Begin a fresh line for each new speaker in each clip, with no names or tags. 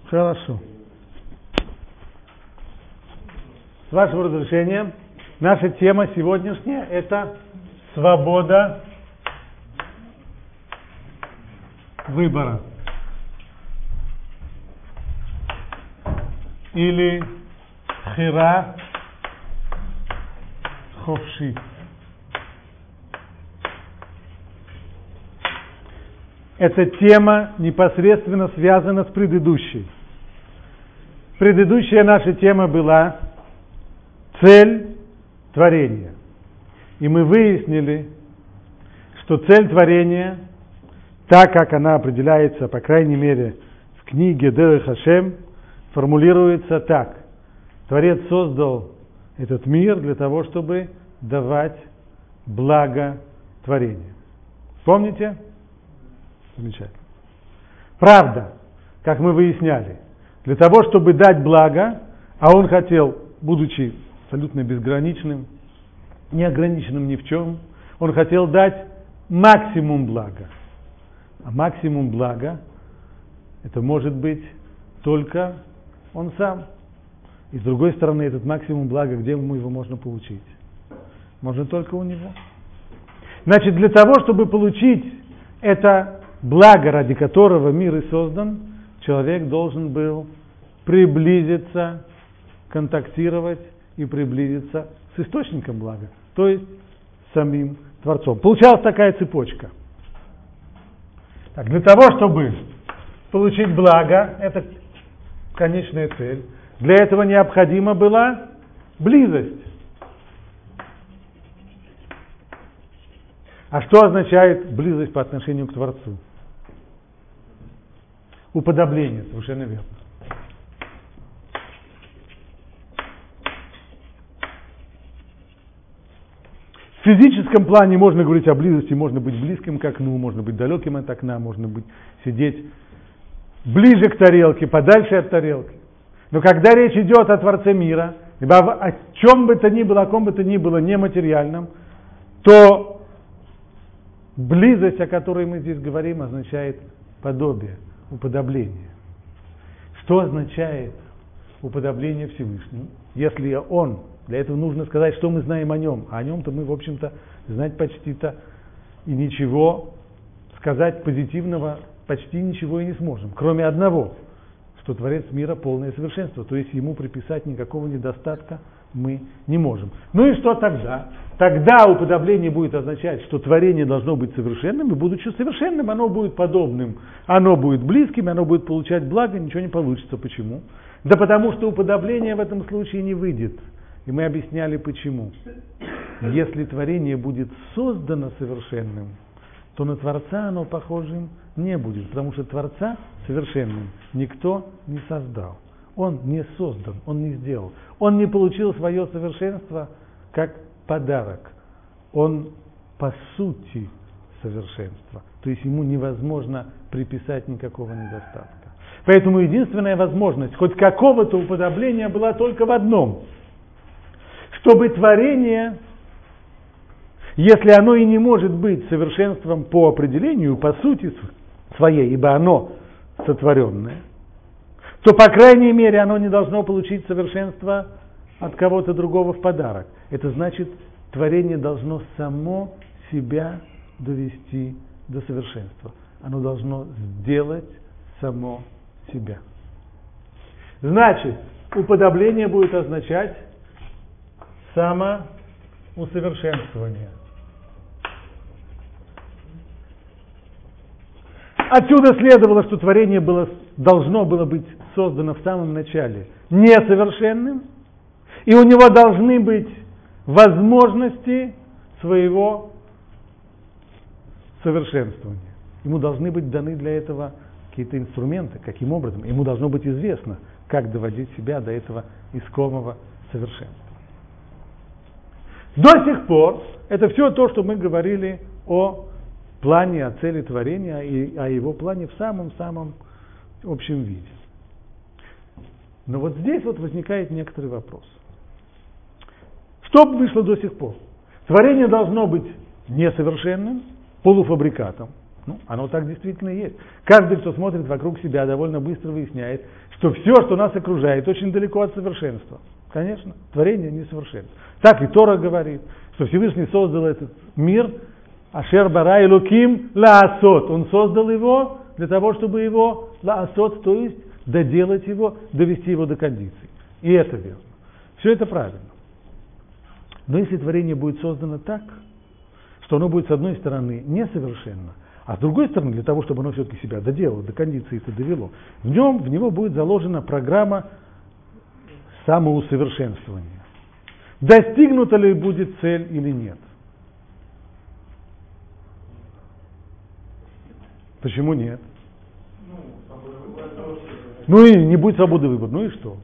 Хорошо. С вашего разрешения, наша тема сегодняшняя – это свобода выбора. Или хира ховши. Эта тема непосредственно связана с предыдущей. Предыдущая наша тема была цель творения. И мы выяснили, что цель творения, так как она определяется, по крайней мере, в книге Дерех Хашем, формулируется так. Творец создал этот мир для того, чтобы давать благо творению. Помните? Замечательно. Правда, как мы выясняли, для того, чтобы дать благо, а он хотел, будучи абсолютно безграничным, неограниченным ни в чем, он хотел дать максимум блага. А максимум блага это может быть только он сам. И с другой стороны, этот максимум блага, где ему его можно получить? Можно только у него. Значит, для того, чтобы получить это благо, ради которого мир и создан, человек должен был приблизиться, контактировать и приблизиться с источником блага, то есть самим Творцом. Получалась такая цепочка. Так, для того, чтобы получить благо, это конечная цель, для этого необходима была близость. А что означает близость по отношению к Творцу? Уподобление, совершенно верно. В физическом плане можно говорить о близости, можно быть близким к окну, можно быть далеким от окна, можно быть сидеть ближе к тарелке, подальше от тарелки. Но когда речь идет о Творце мира, либо о чем бы то ни было, о ком бы то ни было нематериальном, то близость, о которой мы здесь говорим, означает подобие, уподобление. Что означает уподобление Всевышнему? Если он, для этого нужно сказать, что мы знаем о нем, а о нем-то мы, в общем-то, знать почти-то и ничего сказать позитивного почти ничего и не сможем, кроме одного, что Творец мира полное совершенство, то есть ему приписать никакого недостатка мы не можем. Ну и что тогда? Тогда уподобление будет означать, что творение должно быть совершенным, и будучи совершенным, оно будет подобным, оно будет близким, оно будет получать благо, ничего не получится. Почему? Да потому что уподобление в этом случае не выйдет. И мы объясняли почему. Если творение будет создано совершенным, то на Творца оно похожим не будет, потому что Творца совершенным никто не создал. Он не создан, он не сделал. Он не получил свое совершенство как подарок. Он по сути совершенство. То есть ему невозможно приписать никакого недостатка. Поэтому единственная возможность хоть какого-то уподобления была только в одном. Чтобы творение, если оно и не может быть совершенством по определению, по сути своей, ибо оно сотворенное, то, по крайней мере, оно не должно получить совершенство от кого-то другого в подарок. Это значит, творение должно само себя довести до совершенства. Оно должно сделать само себя. Значит, уподобление будет означать самоусовершенствование. Отсюда следовало, что творение должно было быть создано в самом начале несовершенным, и у него должны быть возможности своего совершенствования. Ему должны быть даны для этого какие-то инструменты. Каким образом? Ему должно быть известно, как доводить себя до этого искомого совершенства. До сих пор это все то, что мы говорили о плане, о цели творения и о его плане в самом-самом общем виде. Но вот здесь вот возникает некоторый вопрос. Что вышло до сих пор? Творение должно быть несовершенным, полуфабрикатом, Ну, оно так действительно и есть. Каждый, кто смотрит вокруг себя, довольно быстро выясняет, что все, что нас окружает, очень далеко от совершенства. Конечно, творение несовершенно. Так и Тора говорит, что Всевышний создал этот мир, Ашер бара элоким лаасот. Он создал его для того, чтобы его лаасот, то есть доделать его, довести его до кондиции. И это верно. Все это правильно. Но если творение будет создано так, что оно будет с одной стороны несовершенно, а с другой стороны, для того, чтобы оно все-таки себя доделало, до кондиции это довело, в него будет заложена программа самоусовершенствования. Достигнута ли будет цель или нет? Почему нет? Ну и не будет свободы выбора. Ну и что?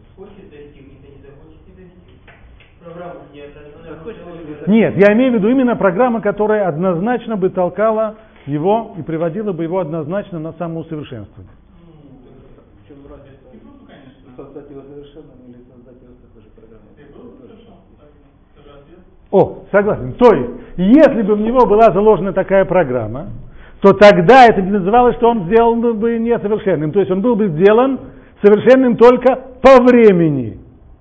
Нет, я имею в виду именно программа, которая однозначно бы толкала его и приводила бы его однозначно на самоусовершенствование.
В чем разница? Создать его совершенным или создать его с такой же программой?
О, согласен. То есть, если бы в него была заложена такая программа, то тогда это не называлось, что он сделан бы несовершенным. То есть он был бы сделан совершенным только по времени.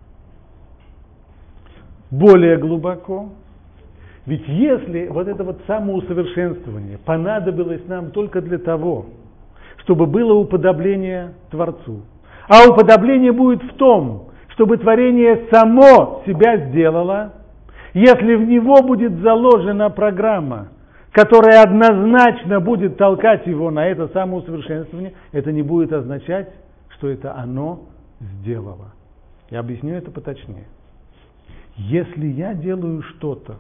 Более глубоко. Ведь если вот это вот самоусовершенствование понадобилось нам только для того, чтобы было уподобление Творцу, а уподобление будет в том, чтобы творение само себя сделало, если в него будет заложена программа, которая однозначно будет толкать его на это самоусовершенствование, это не будет означать, что это оно сделало. Я объясню это поточнее. Если я делаю что-то,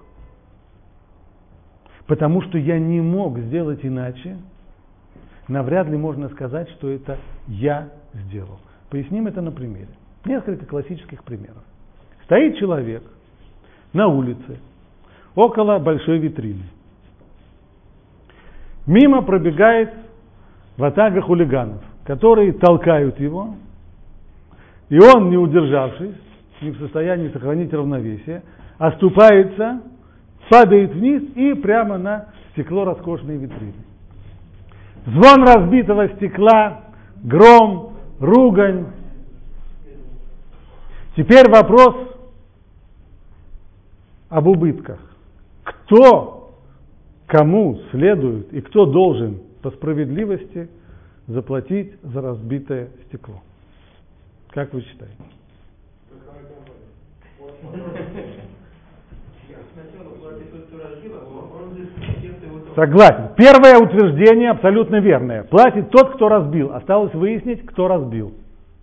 потому что я не мог сделать иначе, навряд ли можно сказать, что это я сделал. Поясним это на примере. Несколько классических примеров. Стоит человек на улице, около большой витрины. Мимо пробегает ватага хулиганов, которые толкают его, и он, не удержавшись, не в состоянии сохранить равновесие, оступается, падает вниз и прямо на стекло роскошной витрины. Звон разбитого стекла, гром, ругань. Теперь вопрос об убытках. Кто кому следует и кто должен по справедливости заплатить за разбитое стекло? Как вы считаете? Согласен. Первое утверждение абсолютно верное. Платит тот, кто разбил. Осталось выяснить, кто разбил.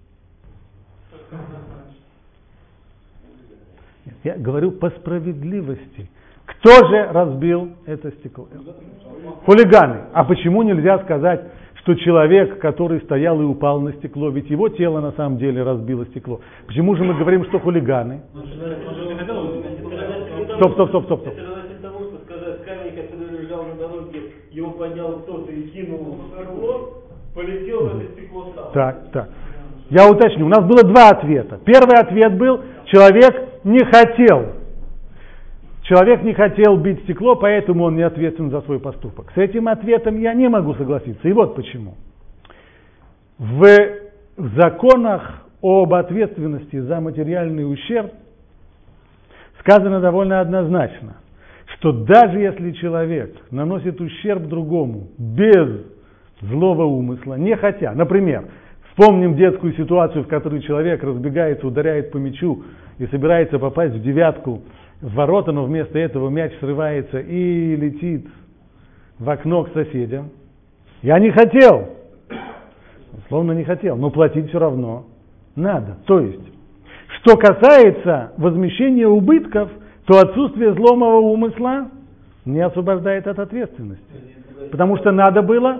Нет, я говорю по справедливости. Кто же разбил это стекло? Хулиганы. А почему нельзя сказать, что человек, который стоял и упал на стекло, ведь его тело на самом деле разбило стекло? Почему же мы говорим, что хулиганы? Стоп.
Его поднял кто-то и кинул в стекло, полетел в это стекло сам.
Так. Я уточню. У нас было два ответа. Первый ответ был, человек не хотел. Человек не хотел бить стекло, поэтому он не ответственен за свой поступок. С этим ответом я не могу согласиться. И вот почему. В законах об ответственности за материальный ущерб сказано довольно однозначно, что даже если человек наносит ущерб другому без злого умысла, не хотя, например, вспомним детскую ситуацию, в которой человек разбегается, ударяет по мячу и собирается попасть в девятку в ворота, но вместо этого мяч срывается и летит в окно к соседям. Я не хотел, условно не хотел, но платить все равно надо. То есть, что касается возмещения убытков, то отсутствие злого умысла не освобождает от ответственности. Потому что надо было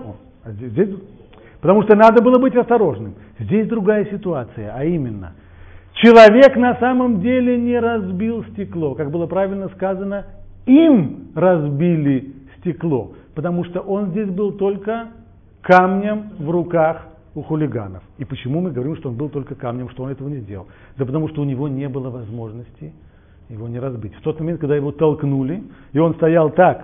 быть осторожным. Здесь другая ситуация, а именно, человек на самом деле не разбил стекло. Как было правильно сказано, им разбили стекло. Потому что он здесь был только камнем в руках у хулиганов. И почему мы говорим, что он был только камнем, что он этого не сделал? Да потому что у него не было возможности его не разбить. В тот момент, когда его толкнули, и он стоял так,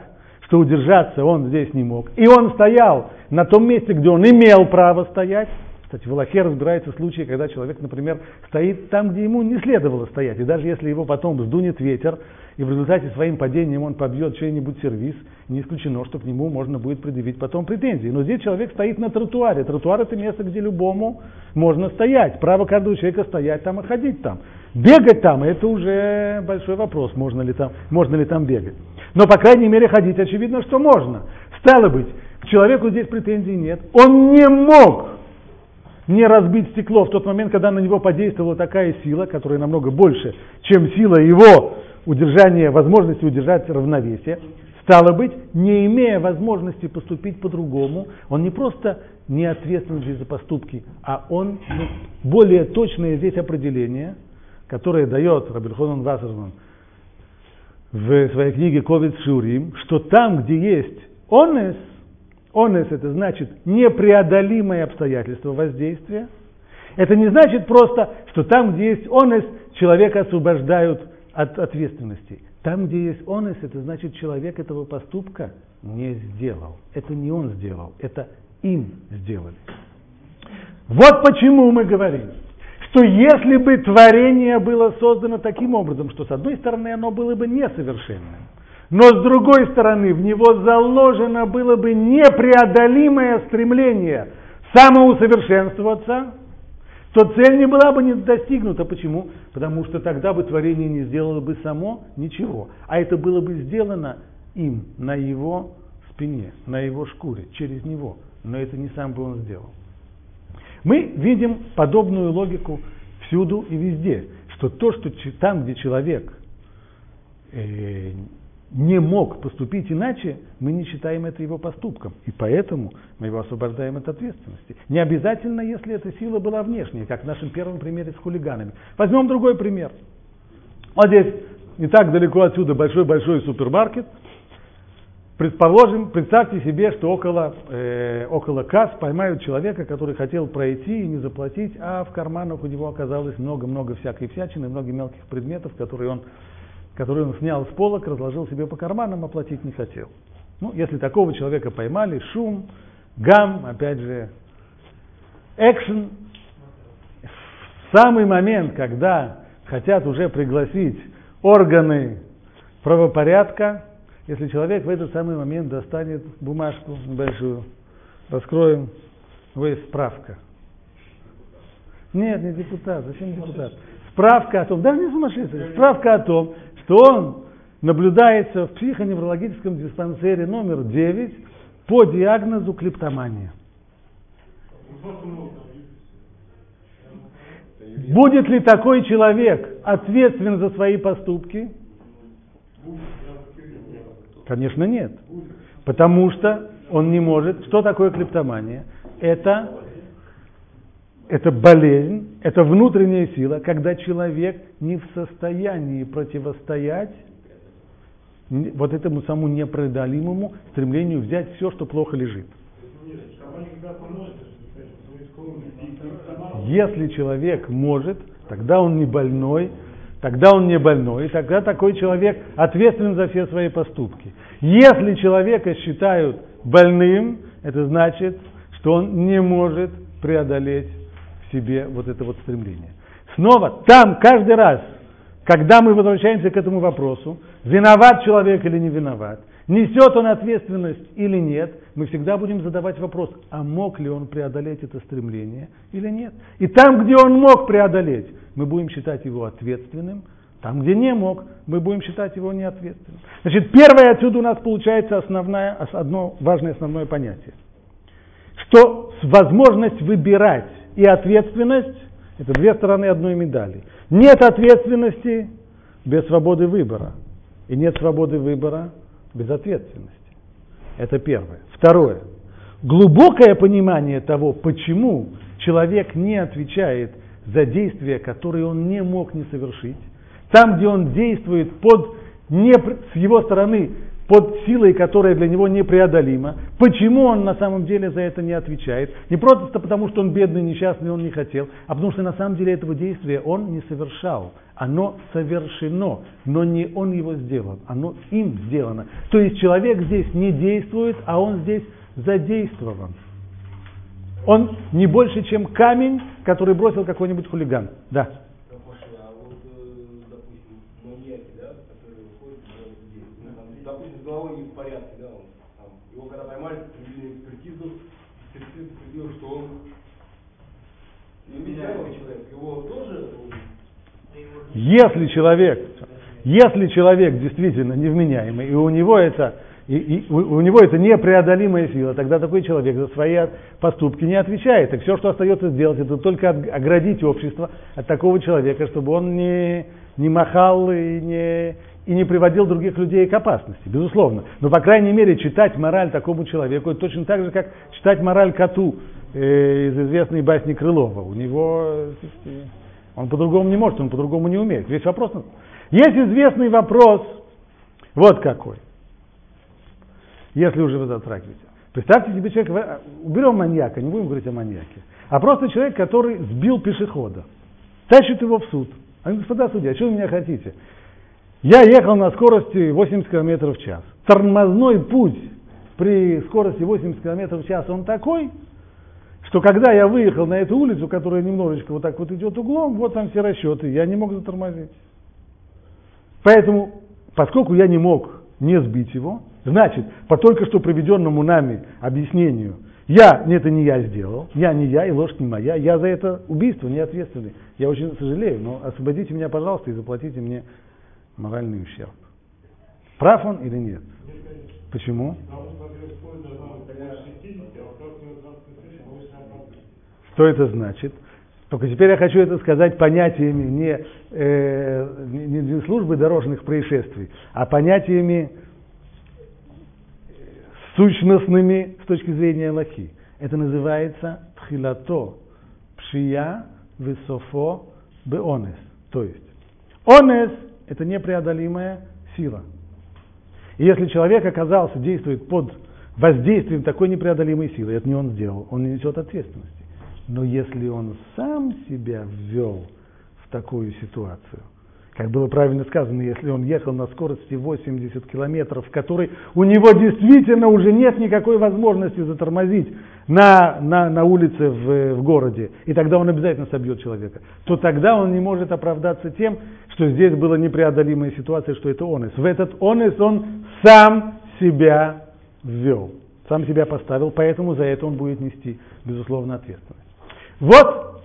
что удержаться он здесь не мог. И он стоял на том месте, где он имел право стоять. Кстати, в Алахе разбираются случаи, когда человек, например, стоит там, где ему не следовало стоять. И даже если его потом сдунет ветер, и в результате своим падением он побьет чей-нибудь сервиз, не исключено, что к нему можно будет предъявить потом претензии. Но здесь человек стоит на тротуаре. Тротуар — это место, где любому можно стоять. Право каждого человека стоять там и ходить там. Бегать там — это уже большой вопрос, можно ли там бегать. Но, по крайней мере, ходить очевидно, что можно. Стало быть, к человеку здесь претензий нет. Он не мог не разбить стекло в тот момент, когда на него подействовала такая сила, которая намного больше, чем сила его возможности удержать равновесие. Стало быть, не имея возможности поступить по-другому, он не просто не ответственен здесь за поступки, а он более точное здесь определение, которое дает Рабби Элханан Вассерман в своей книге «Ковец Шиурим», что там, где есть онес это значит непреодолимое обстоятельство воздействия. Это не значит просто, что там, где есть онес, человека освобождают от ответственности. Там, где есть онес, это значит, человек этого поступка не сделал. Это не он сделал, это им сделали. Вот почему мы говорим, что если бы творение было создано таким образом, что с одной стороны оно было бы несовершенным, но с другой стороны в него заложено было бы непреодолимое стремление самоусовершенствоваться, то цель не была бы не достигнута. Почему? Потому что тогда бы творение не сделало бы само ничего. А это было бы сделано им на его спине, на его шкуре, через него. Но это не сам бы он сделал. Мы видим подобную логику всюду и везде. Что то, что там, где человек не мог поступить иначе, мы не считаем это его поступком. И поэтому мы его освобождаем от ответственности. Не обязательно, если эта сила была внешняя, как в нашем первом примере с хулиганами. Возьмем другой пример. Вот здесь, не так далеко отсюда, большой-большой супермаркет. Предположим, представьте себе, что около касс поймают человека, который хотел пройти и не заплатить, а в карманах у него оказалось много-много всякой всячины, много мелких предметов, которые он снял с полок, разложил себе по карманам, оплатить не хотел. Если такого человека поймали, шум, гам, опять же, экшен. В самый момент, когда хотят уже пригласить органы правопорядка, если человек в этот самый момент достанет бумажку небольшую, раскроем, есть справка. Нет, не депутат, зачем депутат? Справка о том, даже не сумасшедший, справка о том, что он наблюдается в психоневрологическом диспансере номер 9 по диагнозу клептомания. Будет ли такой человек ответственен за свои поступки? Конечно, нет. Потому что он не может. Что такое клептомания? Это болезнь, это внутренняя сила, когда человек не в состоянии противостоять вот этому самому непреодолимому стремлению взять все, что плохо лежит. Если человек может, тогда он не больной, и тогда такой человек ответственен за все свои поступки. Если человека считают больным, это значит, что он не может преодолеть в себе вот это вот стремление. Снова, там каждый раз, когда мы возвращаемся к этому вопросу, виноват человек или не виноват, несет он ответственность или нет, мы всегда будем задавать вопрос, а мог ли он преодолеть это стремление или нет. И там, где он мог преодолеть, мы будем считать его ответственным, там, где не мог, мы будем считать его неответственным. Значит, первое отсюда у нас получается одно важное основное понятие, что возможность выбирать и ответственность – это две стороны одной медали. Нет ответственности без свободы выбора, и нет свободы выбора без ответственности. Это первое. Второе. Глубокое понимание того, почему человек не отвечает за действия, которые он не мог не совершить, там, где он действует с его стороны под силой, которая для него непреодолима, почему он на самом деле за это не отвечает? Не просто потому, что он бедный, несчастный, он не хотел, а потому что на самом деле этого действия он не совершал. Оно совершено, но не он его сделал, оно им сделано. То есть человек здесь не действует, а он здесь задействован. Он не больше, чем камень, который бросил какой-нибудь хулиган. Да.
А вот, допустим, маньяки, да, которые выходят в людей, допустим, с головой не в порядке, да, он, там, его когда поймали, провели экспертизу подтвердил, что он невменяемый человек, его тоже...
Если человек действительно невменяемый, и у него это непреодолимая сила, тогда такой человек за свои поступки не отвечает. И все, что остается сделать, это только оградить общество от такого человека, чтобы он не махал и не приводил других людей к опасности, безусловно. Но, по крайней мере, читать мораль такому человеку, это точно так же, как читать мораль коту из известной басни Крылова. У него... Он по-другому не может, он по-другому не умеет. Весь вопрос... Есть известный вопрос, вот какой. Если уже вы затрагиваете. Представьте себе человека, уберем маньяка, не будем говорить о маньяке, а просто человек, который сбил пешехода, тащит его в суд. А говорит: господа судья, что вы меня хотите? Я ехал на скорости 80 км в час. Тормозной путь при скорости 80 км в час, он такой, что когда я выехал на эту улицу, которая немножечко вот так вот идет углом, вот там все расчеты, я не мог затормозить. Поэтому, поскольку я не мог не сбить его, значит, по только что приведенному нами объяснению, это не я сделал, я не я, и лошадь не моя, я за это убийство не ответственный. Я очень сожалею, но освободите меня, пожалуйста, и заплатите мне моральный ущерб. Прав он или нет? Почему? Что это значит? Только теперь я хочу это сказать понятиями не службы дорожных происшествий, а понятиями сущностными с точки зрения Аллахи. Это называется тхилато пшия весофо беонес. То есть онес – это непреодолимая сила. И если человек оказался, действует под воздействием такой непреодолимой силы, это не он сделал, он не несет ответственности. Но если он сам себя ввел в такую ситуацию, как было правильно сказано, если он ехал на скорости 80 километров, в которой у него действительно уже нет никакой возможности затормозить на улице в городе, и тогда он обязательно собьет человека, то тогда он не может оправдаться тем, что здесь была непреодолимая ситуация, что это онес. В этот онес он сам себя ввел, сам себя поставил, поэтому за это он будет нести, безусловно, ответственность. Вот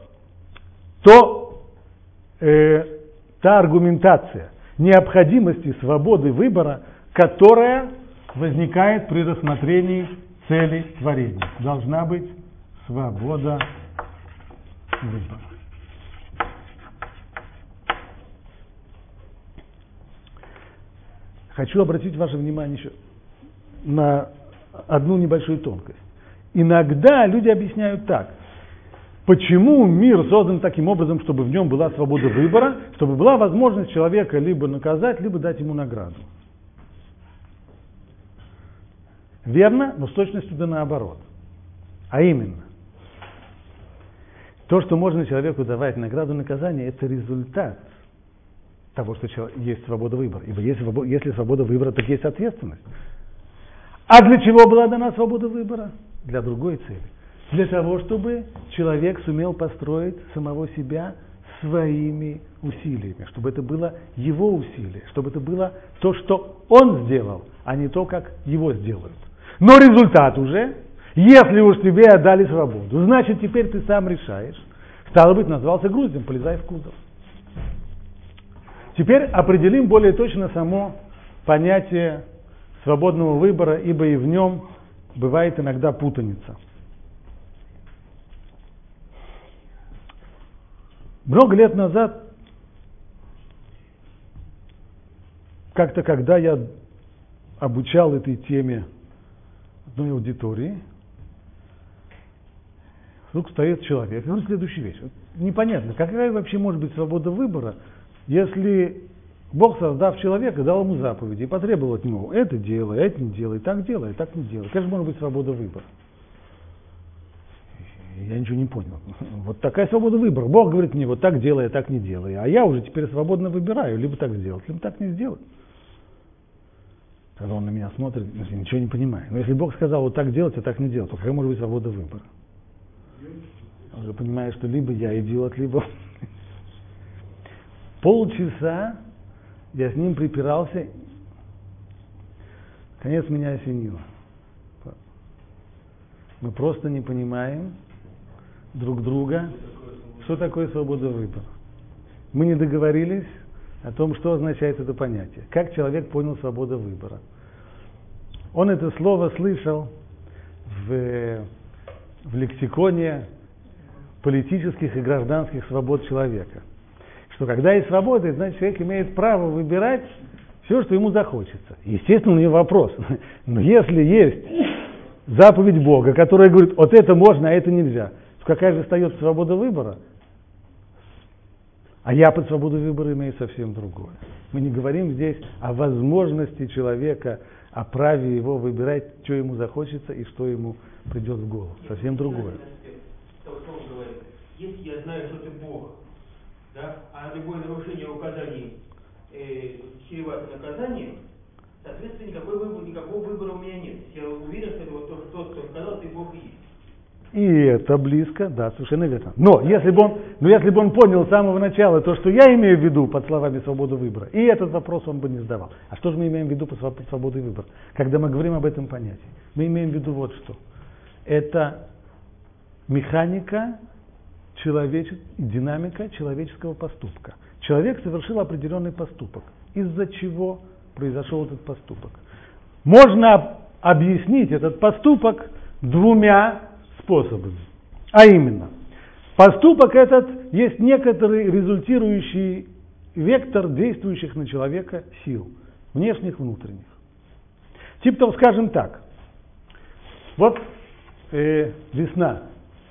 та аргументация необходимости свободы выбора, которая возникает при рассмотрении цели творения. Должна быть свобода выбора. Хочу обратить ваше внимание еще на одну небольшую тонкость. Иногда люди объясняют так. Почему мир создан таким образом, чтобы в нем была свобода выбора, чтобы была возможность человека либо наказать, либо дать ему награду? Верно, но с точностью да наоборот. А именно, то, что можно человеку давать награду, наказание, это результат того, что есть свобода выбора. Ибо если свобода выбора, так есть ответственность. А для чего была дана свобода выбора? Для другой цели. Для того, чтобы человек сумел построить самого себя своими усилиями, чтобы это было его усилие, чтобы это было то, что он сделал, а не то, как его сделают. Но результат уже, если уж тебе отдали свободу, значит, теперь ты сам решаешь. Стало быть, назвался груздем, полезай в кузов. Теперь определим более точно само понятие свободного выбора, ибо и в нем бывает иногда путаница. Много лет назад, как-то когда я обучал этой теме одной аудитории, вдруг встает человек и говорит следующую вещь. Непонятно, какая вообще может быть свобода выбора, если Бог, создав человека, дал ему заповеди и потребовал от него: это делай, так не делай, так не делай. Как же может быть свобода выбора? Я ничего не понял. Вот такая свобода выбора. Бог говорит мне, вот так делай, а так не делай. А я уже теперь свободно выбираю, либо так сделать, либо так не сделать. Когда он на меня смотрит, я ничего не понимаю. Но если Бог сказал вот так делать, а так не делать, то какая может быть свобода выбора? Я уже понимаю, что либо я идиот, либо... Полчаса я с ним припирался, наконец меня осенило. Мы просто не понимаем друг друга, что такое свобода выбора. Мы не договорились о том, что означает это понятие. Как человек понял свободу выбора. Он это слово слышал в лексиконе политических и гражданских свобод человека. Что когда есть свобода, значит человек имеет право выбирать все, что ему захочется. Естественно, у него вопрос. Но если есть заповедь Бога, которая говорит, вот это можно, а это нельзя, то какая же остается свобода выбора? А я под свободой выбора имею совсем другое. Мы не говорим здесь о возможности человека, о праве его выбирать, что ему захочется и что ему придет в голову. Совсем другое.
Если я знаю, что ты Бог, да, а любое нарушение указаний чревато наказанием, соответственно, никакого выбора у меня нет. Я уверен, что это вот тот, кто сказал, ты Бог и есть.
И это близко, да, совершенно верно. Но если бы он понял с самого начала то, что я имею в виду под словами свободы выбора, и этот вопрос он бы не задавал. А что же мы имеем в виду под свободой выбора? Когда мы говорим об этом понятии, мы имеем в виду вот что. Это механика, динамика человеческого поступка. Человек совершил определенный поступок. Из-за чего произошел этот поступок? Можно объяснить этот поступок двумя способами. А именно, поступок этот есть некоторый результирующий вектор действующих на человека сил, внешних, внутренних. Типа, скажем так, вот весна.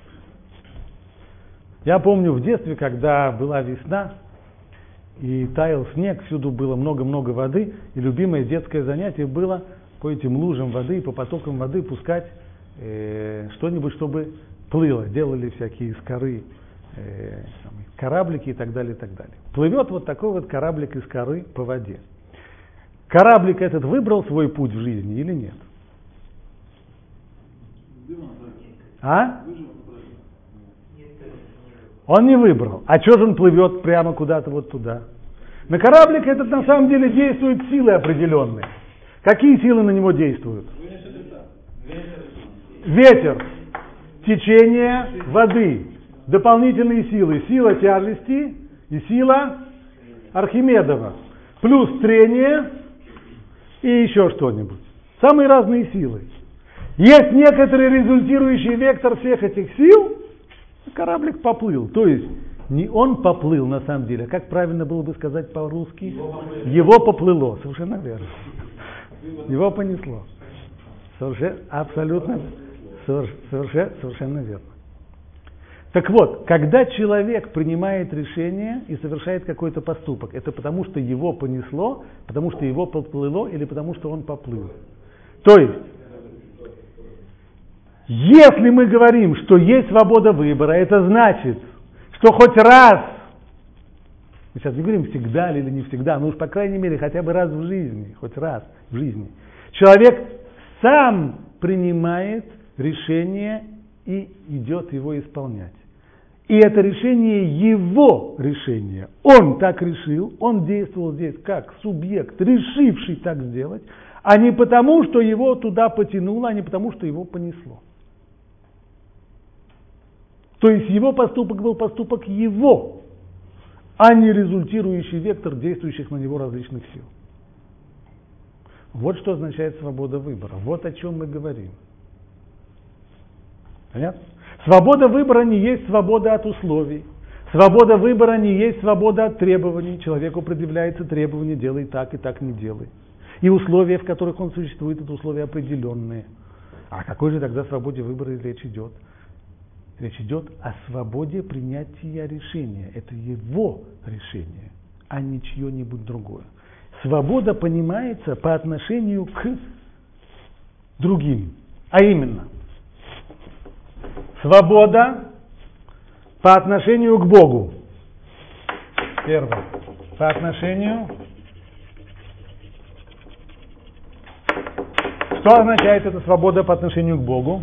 Я помню в детстве, когда была весна, и таял снег, всюду было много-много воды, и любимое детское занятие было по этим лужам воды, по потокам воды пускать что-нибудь, чтобы плыло. Делали всякие из коры кораблики и так далее, и так далее. Плывет вот такой вот кораблик из коры по воде. Кораблик этот выбрал свой путь в жизни или нет? А? Он не выбрал. А что же он плывет прямо куда-то вот туда? На кораблик этот на самом деле действуют силы определенные. Какие силы на него действуют? Ветер, течение воды, дополнительные силы, сила тяжести и сила Архимедова, плюс трение и еще что-нибудь. Самые разные силы. Есть некоторый результирующий вектор всех этих сил, кораблик поплыл. То есть не он поплыл на самом деле, а как правильно было бы сказать по-русски? Его поплыло. Совершенно верно. Его понесло. Совершенно верно. Так вот, когда человек принимает решение и совершает какой-то поступок, это потому что его понесло, потому что его поплыло или потому что он поплыл. То есть, если мы говорим, что есть свобода выбора, это значит, что хоть раз, мы сейчас не говорим всегда или не всегда, но уж по крайней мере хотя бы раз в жизни, хоть раз в жизни, человек сам принимает решение и идет его исполнять. И это решение его решение. Он так решил, он действовал здесь как субъект, решивший так сделать, а не потому, что его туда потянуло, а не потому, что его понесло. То есть его поступок был поступок его, а не результирующий вектор действующих на него различных сил. Вот что означает свобода выбора. Вот о чем мы говорим. Понятно? Свобода выбора не есть свобода от условий. Свобода выбора не есть свобода от требований. Человеку предъявляется требование: делай так и так не делай. И условия, в которых он существует, это условия определенные. А о какой же тогда свободе выбора речь идет? Речь идет о свободе принятия решения. Это его решение, а не чье-нибудь другое. Свобода понимается по отношению к другим. А именно, Свобода по отношению к Богу. Первое. По отношению. Что означает эта свобода по отношению к Богу?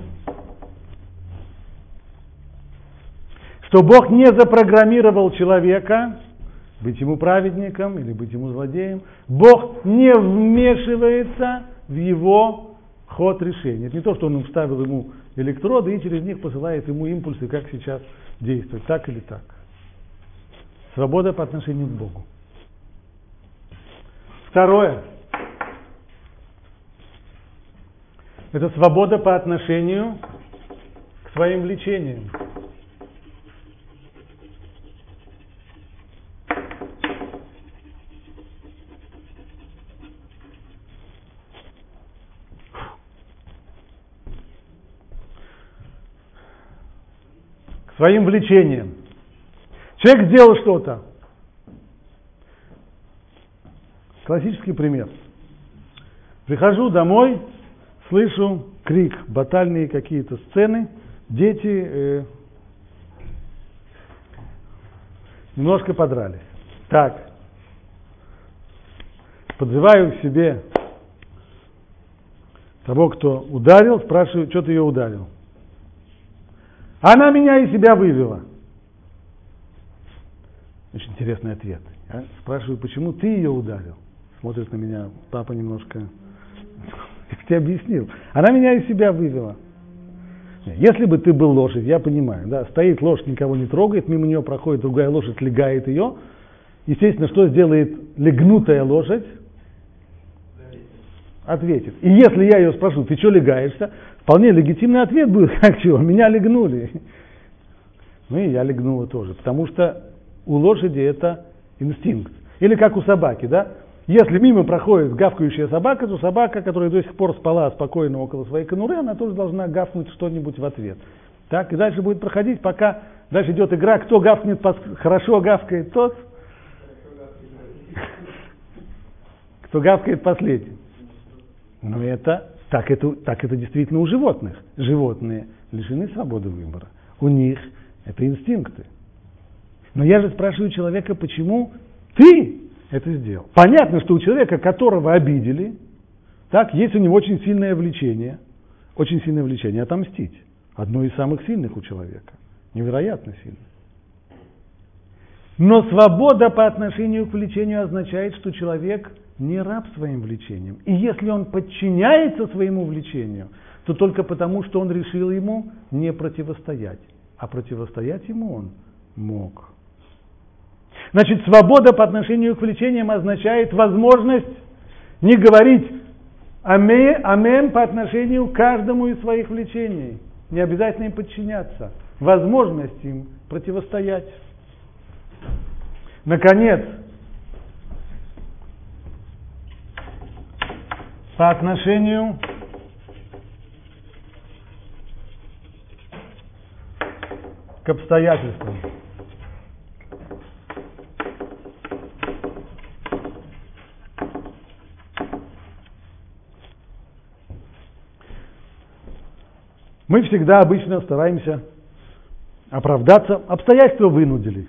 Что Бог не запрограммировал человека быть ему праведником или быть ему злодеем. Бог не вмешивается в его ход решения. Это не то, что он вставил ему электроды и через них посылает ему импульсы, как сейчас действовать, так или так. Свобода по отношению к Богу. Второе. Это свобода по отношению к своим влечениям. К своим влечениям. Человек сделал что-то. Классический пример. Прихожу домой, слышу крик, батальные какие-то сцены, дети немножко подрались. Так, подзываю к себе того, кто ударил, спрашиваю, что ты ее ударил. Она меня из себя вывела. Очень интересный ответ. Я спрашиваю, почему ты ее ударил? Смотрит на меня папа немножко. Я тебе объяснил. Она меня из себя вывела. Если бы ты был лошадь, я понимаю, да, стоит лошадь, никого не трогает, мимо нее проходит другая лошадь, легает ее. Естественно, что сделает легнутая лошадь? Ответит. И если я ее спрошу, ты что легаешься? Вполне легитимный ответ будет, как чего, меня легнули. Ну и я легнула тоже, потому что у лошади это инстинкт. Или как у собаки, да? Если мимо проходит гавкающая собака, то собака, которая до сих пор спала спокойно около своей конуры, она тоже должна гавкнуть что-нибудь в ответ. Так, и дальше будет проходить, пока дальше идет игра, кто гавкнет, хорошо гавкает тот, кто гавкает последний. Но так это действительно у животных. Животные лишены свободы выбора. У них это инстинкты. Но я же спрашиваю человека, почему ты это сделал. Понятно, что у человека, которого обидели, так, есть у него очень сильное влечение отомстить. Одно из самых сильных у человека. Невероятно сильное. Но свобода по отношению к влечению означает, что человек не раб своим влечением. И если он подчиняется своему влечению, то только потому, что он решил ему не противостоять. А противостоять ему он мог. Значит, свобода по отношению к влечениям означает возможность не говорить «амен» по отношению к каждому из своих влечений. Не обязательно им подчиняться. Возможность им противостоять. Наконец, по отношению к обстоятельствам. Мы всегда обычно стараемся оправдаться. Обстоятельства вынудили.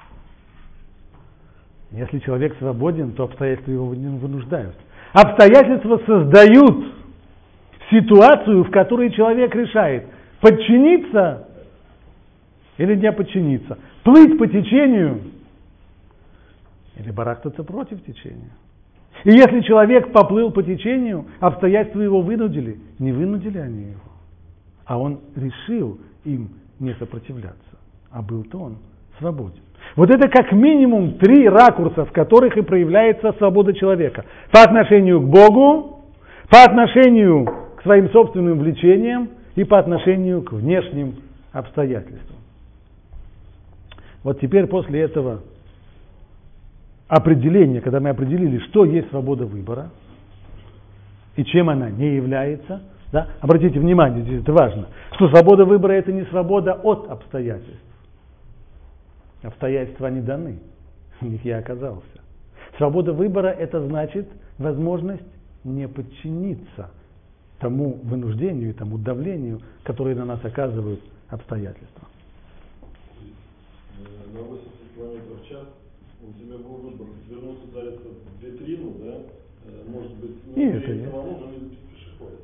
Если человек свободен, то обстоятельства его вынуждают. Обстоятельства создают ситуацию, в которой человек решает, подчиниться или не подчиниться, плыть по течению или барахтаться против течения. И если человек поплыл по течению, обстоятельства его вынудили, не вынудили они его, а он решил им не сопротивляться, а был-то он свободен. Вот это как минимум 3 ракурса, в которых и проявляется свобода человека. По отношению к Богу, по отношению к своим собственным влечениям и по отношению к внешним обстоятельствам. Вот теперь после этого определения, когда мы определили, что есть свобода выбора и чем она не является, да, обратите внимание, здесь это важно, что свобода выбора это не свобода от обстоятельств. Обстоятельства не даны, в них я оказался. Свобода выбора это значит возможность не подчиниться тому вынуждению и тому давлению, которое на нас оказывают обстоятельства.
На 80 км в час у тебя был выбор вернуться, удариться в витрину, да? Может быть, не самому, но не пешеходом.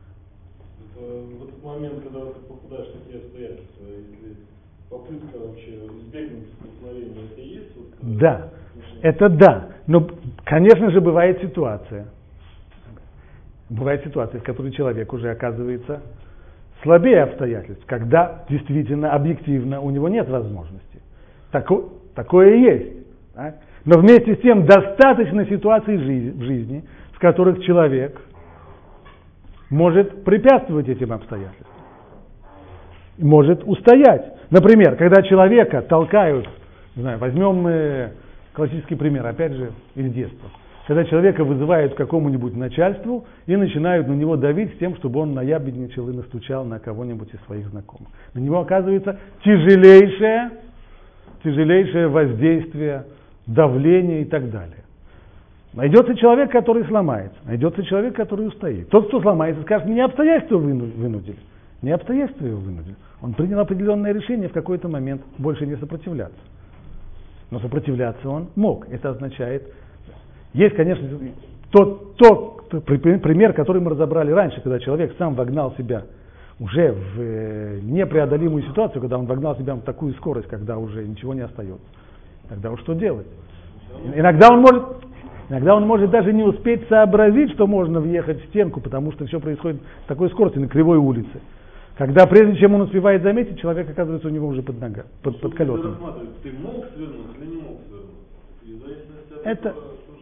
В этот момент, когда ты попадаешь в такие обстоятельства, если попытка вообще избегнуть столкновения, это и есть? Вот,
да, это да. Но, конечно же, бывает ситуация. Бывает ситуация, в которой человек уже оказывается слабее обстоятельств, когда действительно, объективно у него нет возможности. Такое есть. Так? Но вместе с тем достаточно ситуаций в жизни, в которых человек может препятствовать этим обстоятельствам. Может устоять. Например, когда человека толкают, не знаю, возьмем классический пример, опять же, из детства. Когда человека вызывают к какому-нибудь начальству и начинают на него давить с тем, чтобы он наябедничал и настучал на кого-нибудь из своих знакомых. На него оказывается тяжелейшее воздействие, давление и так далее. Найдется человек, который сломается, найдется человек, который устоит. Тот, кто сломается, скажет, меня обстоятельства вынудили. Не обстоятельства его вынудили. Он принял определенное решение в какой-то момент больше не сопротивляться. Но сопротивляться он мог. Это означает... Есть, конечно, тот пример, который мы разобрали раньше, когда человек сам вогнал себя уже в непреодолимую ситуацию, когда он вогнал себя в такую скорость, когда уже ничего не остается. Тогда уж что делать? Иногда он может даже не успеть сообразить, что можно въехать в стенку, потому что все происходит с такой скоростью на кривой улице. Когда прежде чем он успевает заметить, человек оказывается у него уже под ногами, под колесами.
Ты мог свернуть или не мог свернуть?
Это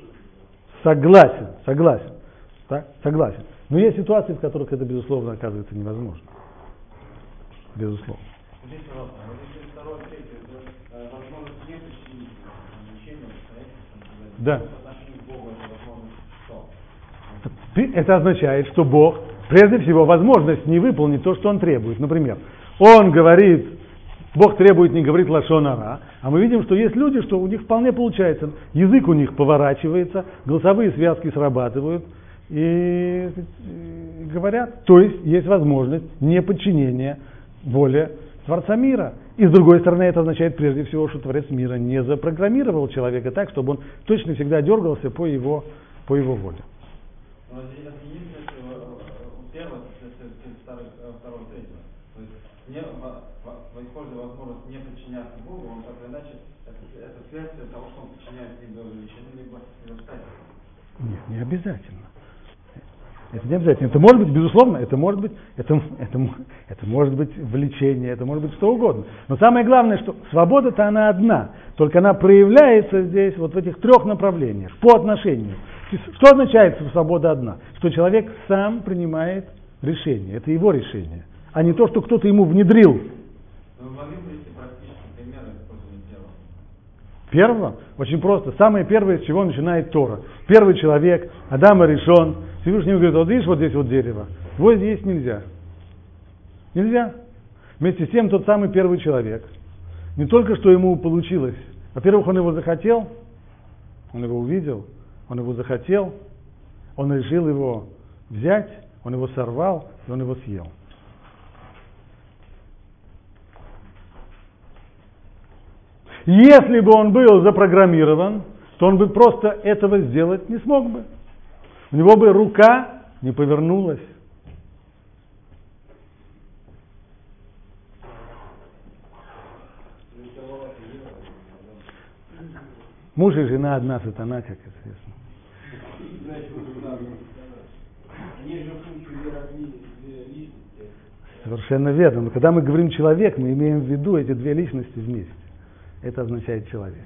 согласен. Так? Согласен. Но есть ситуации, в которых это, безусловно, оказывается невозможно. Безусловно.
Здесь, пожалуйста, вот если второй ответ, это возможность не причинить лечению обстоятельствам,
да.
по отношению к Богу это возможность что?
Это означает, что Бог, прежде всего, возможность не выполнить то, что Он требует. Например, Он говорит, Бог требует не говорить лашон ара, а мы видим, что есть люди, что у них вполне получается, язык у них поворачивается, голосовые связки срабатывают и говорят. То есть возможность неподчинения воле Творца мира. И с другой стороны, это означает прежде всего, что Творец мира не запрограммировал человека так, чтобы он точно всегда дергался по его воле.
Но здесь единственное, что первое, второе, третье. То есть не используя возможность не подчиняться Богу, он так или иначе, это следствие того, что он подчиняется либо величину, либо обстоятельствам.
Нет, не обязательно. Это не обязательно. Это может быть, безусловно, это может быть влечение, это может быть что угодно. Но самое главное, что свобода-то она одна, только она проявляется здесь вот в этих трех направлениях, по отношению. Что означает, что свобода одна? Что человек сам принимает решение, это его решение, а не то, что кто-то ему внедрил.
Вы могли привести практические примеры использования первого?
Первого? Очень просто. Самое первое, с чего начинает Тора. Первый человек, Адам решен, Всевышний говорит, вот видишь, вот здесь вот дерево, его здесь нельзя. Нельзя. Вместе с тем тот самый первый человек, не только что ему получилось, во-первых, он его захотел, он его увидел, он его захотел, он решил его взять, он его сорвал, и он его съел. Если бы он был запрограммирован, то он бы просто этого сделать не смог бы. У него бы рука не повернулась. Муж и жена одна сатана, как известно. Совершенно верно. Но когда мы говорим человек, мы имеем в виду эти две личности вместе. Это означает человек.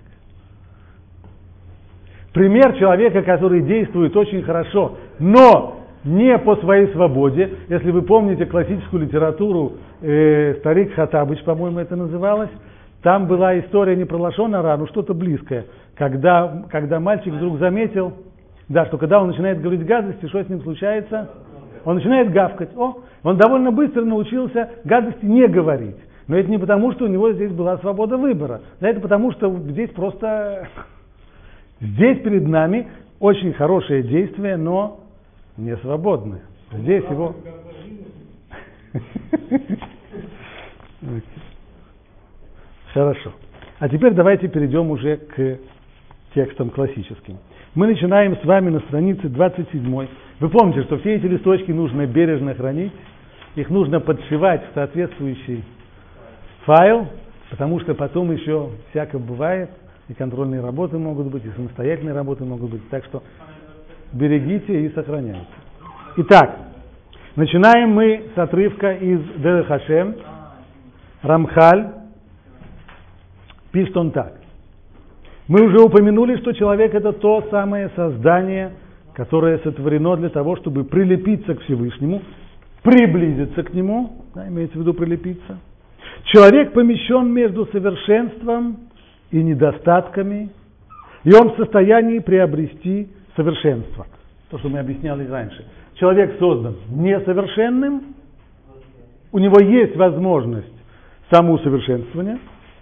Пример человека, который действует очень хорошо, но не по своей свободе. Если вы помните классическую литературу, Старик Хаттабыч, по-моему, это называлось, там была история не про лашон ара, но что-то близкое. Когда мальчик вдруг заметил, что когда он начинает говорить гадости, что с ним случается? Он начинает гавкать. Он довольно быстро научился гадости не говорить. Но это не потому, что у него здесь была свобода выбора. Это потому, что здесь просто... Здесь перед нами очень хорошее действие, но не свободное. Здесь его... Хорошо. А теперь давайте перейдем уже к текстам классическим. Мы начинаем с вами на странице 27. Вы помните, что все эти листочки нужно бережно хранить, их нужно подшивать в соответствующий файл, потому что потом еще всякое бывает, и контрольные работы могут быть, и самостоятельные работы могут быть, так что берегите и сохраняйте. Итак, начинаем мы с отрывка из Дерех Хашем. Рамхаль пишет он так. Мы уже упомянули, что человек — это то самое создание, которое сотворено для того, чтобы прилепиться к Всевышнему, приблизиться к Нему, да, имеется в виду прилепиться. Человек помещен между совершенством и недостатками, и он в состоянии приобрести совершенство. То, что мы объясняли раньше. Человек создан несовершенным, у него есть возможность самоусовершенствования,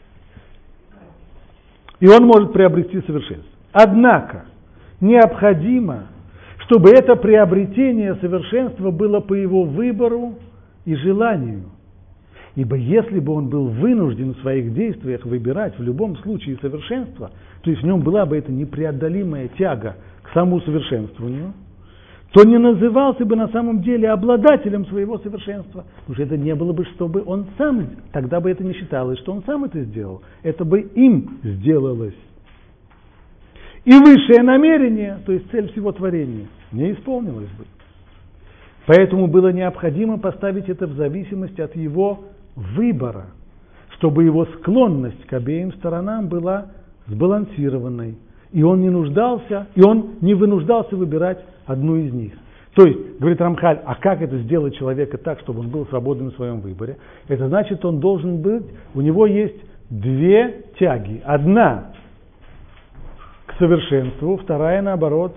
и он может приобрести совершенство. Однако необходимо, чтобы это приобретение совершенства было по его выбору и желанию. Ибо если бы он был вынужден в своих действиях выбирать в любом случае совершенство, то есть в нем была бы эта непреодолимая тяга к самоусовершенствованию, то не назывался бы на самом деле обладателем своего совершенства. Потому что это не было бы, чтобы он сам, тогда бы это не считалось, что он сам это сделал. Это бы им сделалось. И высшее намерение, то есть цель всего творения, не исполнилось бы. Поэтому было необходимо поставить это в зависимость от его выбора, чтобы его склонность к обеим сторонам была сбалансированной, и он не вынуждался выбирать одну из них. То есть, говорит Рамхаль, а как это сделать человека так, чтобы он был свободен в своем выборе? Это значит, он должен быть, у него есть две тяги. Одна к совершенству, вторая, наоборот,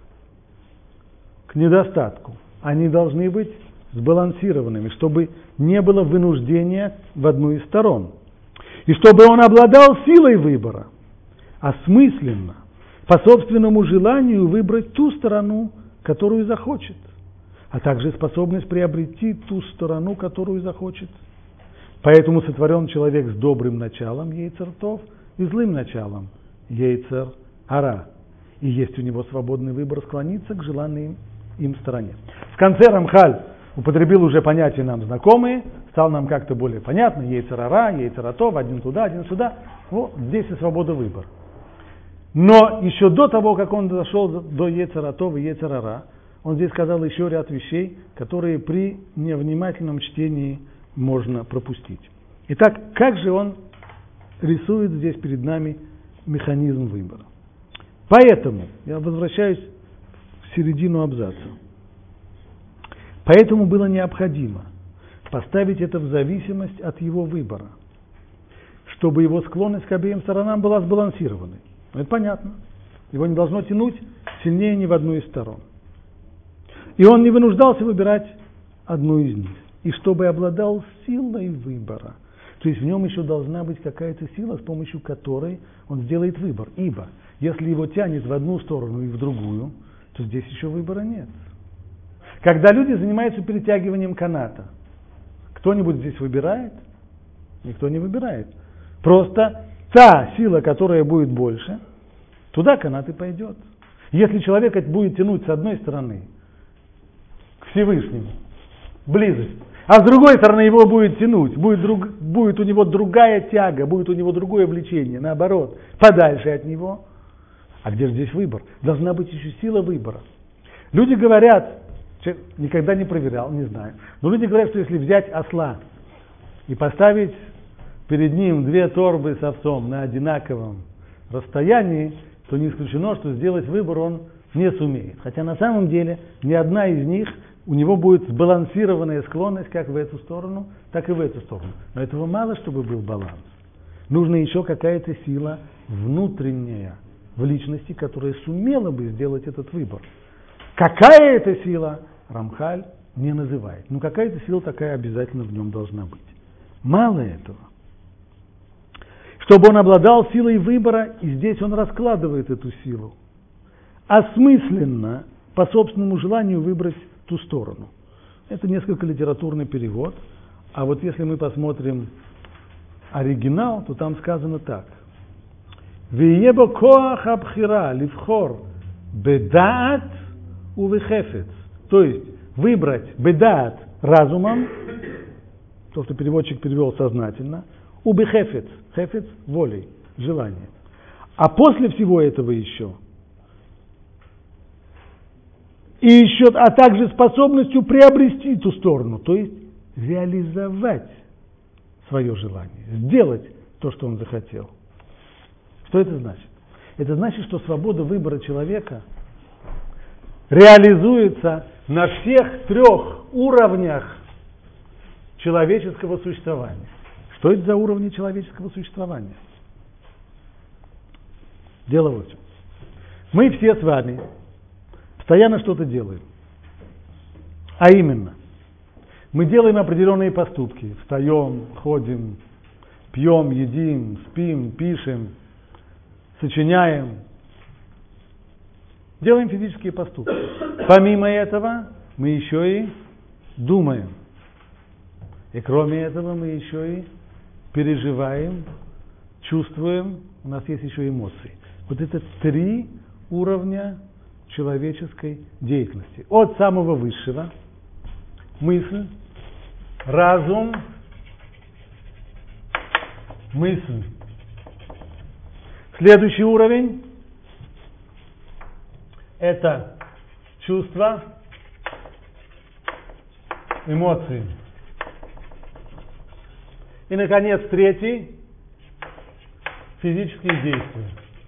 к недостатку. Они должны быть сбалансированными, чтобы не было вынуждения в одну из сторон. И чтобы он обладал силой выбора, осмысленно, по собственному желанию выбрать ту сторону, которую захочет, а также способность приобрести ту сторону, которую захочет. Поэтому сотворен человек с добрым началом, Йецер Тов, и злым началом, Йецер Ара. И есть у него свободный выбор склониться к желанной им стороне. В конце Рамхаль употребил уже понятия нам знакомые, стал нам как-то более понятно, Йецер Ара, Йецер Тов, один туда, один сюда. Вот здесь и свобода выбора. Но еще до того, как он дошел до Йецер Тов и Йецер Ара, он здесь сказал еще ряд вещей, которые при невнимательном чтении можно пропустить. Итак, как же он рисует здесь перед нами механизм выбора? Поэтому, я возвращаюсь в середину абзаца, поэтому было необходимо поставить это в зависимость от его выбора, чтобы его склонность к обеим сторонам была сбалансированной. Это понятно. Его не должно тянуть сильнее ни в одну из сторон. И он не вынуждался выбирать одну из них. И чтобы обладал силой выбора. То есть в нем еще должна быть какая-то сила, с помощью которой он сделает выбор. Ибо если его тянет в одну сторону и в другую, то здесь еще выбора нет. Когда люди занимаются перетягиванием каната, кто-нибудь здесь выбирает? Никто не выбирает. Просто та сила, которая будет больше, туда канат и пойдет. Если человек будет тянуть с одной стороны к Всевышнему, близость, а с другой стороны его будет тянуть, будет у него другая тяга, будет у него другое влечение, наоборот, подальше от него. А где же здесь выбор? Должна быть еще сила выбора. Люди говорят, никогда не проверял, не знаю, но люди говорят, что если взять осла и поставить перед ним две торбы с овсом на одинаковом расстоянии, то не исключено, что сделать выбор он не сумеет. Хотя на самом деле ни одна из них, у него будет сбалансированная склонность как в эту сторону, так и в эту сторону. Но этого мало, чтобы был баланс. Нужна еще какая-то сила внутренняя в личности, которая сумела бы сделать этот выбор. Какая это сила, Рамхаль не называет. Но какая-то сила такая обязательно в нем должна быть. Мало этого. Чтобы он обладал силой выбора, и здесь он раскладывает эту силу, осмысленно, по собственному желанию выбрать ту сторону. Это несколько литературный перевод, а вот если мы посмотрим оригинал, то там сказано так. Виебо коах абхира ливхор бедаат увехефец. То есть выбрать бедаат разумом, то, что переводчик перевел сознательно, убехефец, хефец волей, желание. А после всего этого еще, а также способностью приобрести ту сторону, то есть реализовать свое желание, сделать то, что он захотел. Что это значит? Это значит, что свобода выбора человека реализуется на всех 3 уровнях человеческого существования. Что это за уровни человеческого существования? Дело вот в чем. Мы все с вами постоянно что-то делаем. А именно, мы делаем определенные поступки. Встаем, ходим, пьем, едим, спим, пишем, сочиняем. Делаем физические поступки. Помимо этого, мы еще и думаем. И кроме этого, мы еще и переживаем, чувствуем. У нас есть еще эмоции. Вот это 3 уровня человеческой деятельности. От самого высшего мысль, разум, мысль. Следующий уровень – это чувства, эмоции. И, наконец, 3 – физические действия.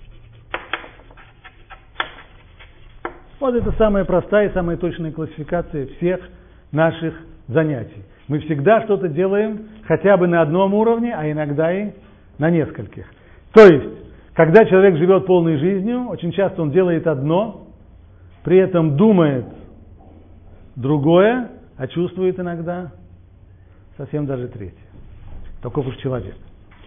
Вот это самая простая и самая точная классификация всех наших занятий. Мы всегда что-то делаем хотя бы на одном уровне, а иногда и на нескольких. То есть, когда человек живет полной жизнью, очень часто он делает одно, при этом думает другое, а чувствует иногда совсем даже 3. Таков уж человек.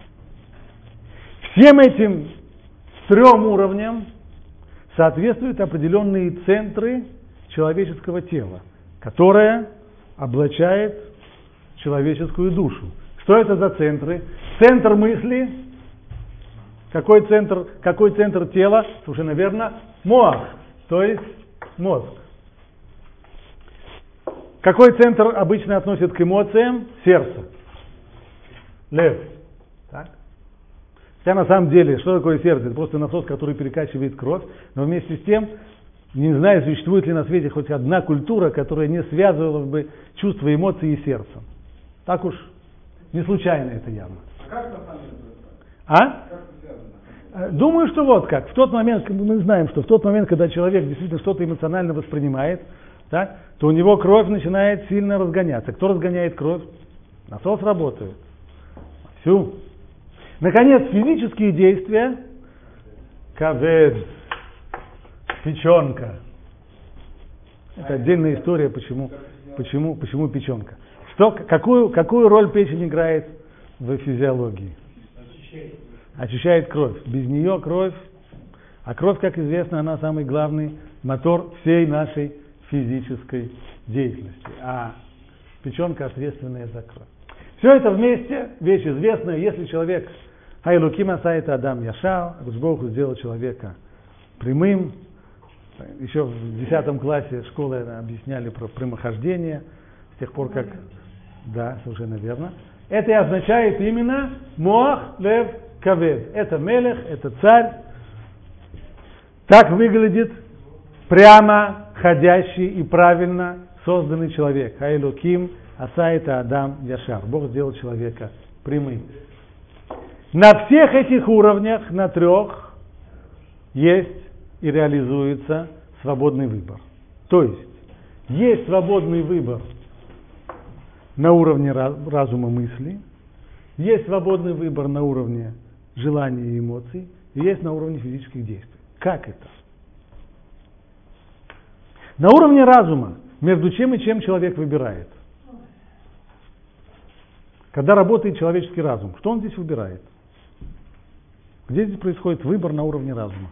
Всем этим 3 уровням соответствуют определенные центры человеческого тела, которое облачает человеческую душу. Что это за центры? Центр мысли. Какой центр тела? Совершенно верно. Моах, то есть мозг. Какой центр обычно относят к эмоциям? Сердце. Лев. Так? Хотя на самом деле, что такое сердце? Это просто насос, который перекачивает кровь. Но вместе с тем, не знаю, существует ли на свете хоть одна культура, которая не связывала бы чувства, эмоции и сердцем. Так уж не случайно это явно.
А как это самое?
А?
Как это связано?
Думаю, что вот как. В тот момент, мы знаем, что в тот момент, когда человек действительно что-то эмоционально воспринимает, так, то у него кровь начинает сильно разгоняться. Кто разгоняет кровь? Насос работает. Всю. Наконец, физические действия. Кавед. Печенка. Это отдельная история, почему печенка. Какую роль печень играет в физиологии? Очищает кровь. Без нее кровь. А кровь, как известно, она самый главный мотор всей нашей физической деятельности. А печенка ответственная за кровь. Все это вместе, вещь известная, если человек Хайлуким асайта Адам Яшар, Бог сделал человека прямым. Еще в 10 классе школы объясняли про прямохождение, с тех пор как... Да, совершенно верно. Это и означает именно Моах Лев Кавед. Это Мелех, это царь. Так выглядит прямо ходящий и правильно созданный человек. Хайлуким асайта Адам Яшар. Бог сделал человека прямым. На всех этих уровнях, на 3, есть и реализуется свободный выбор. То есть свободный выбор на уровне разума мысли, есть свободный выбор на уровне желаний и эмоций, и есть на уровне физических действий. Как это? На уровне разума между чем и чем человек выбирает? Когда работает человеческий разум, что он здесь выбирает? Где здесь происходит выбор на уровне разума?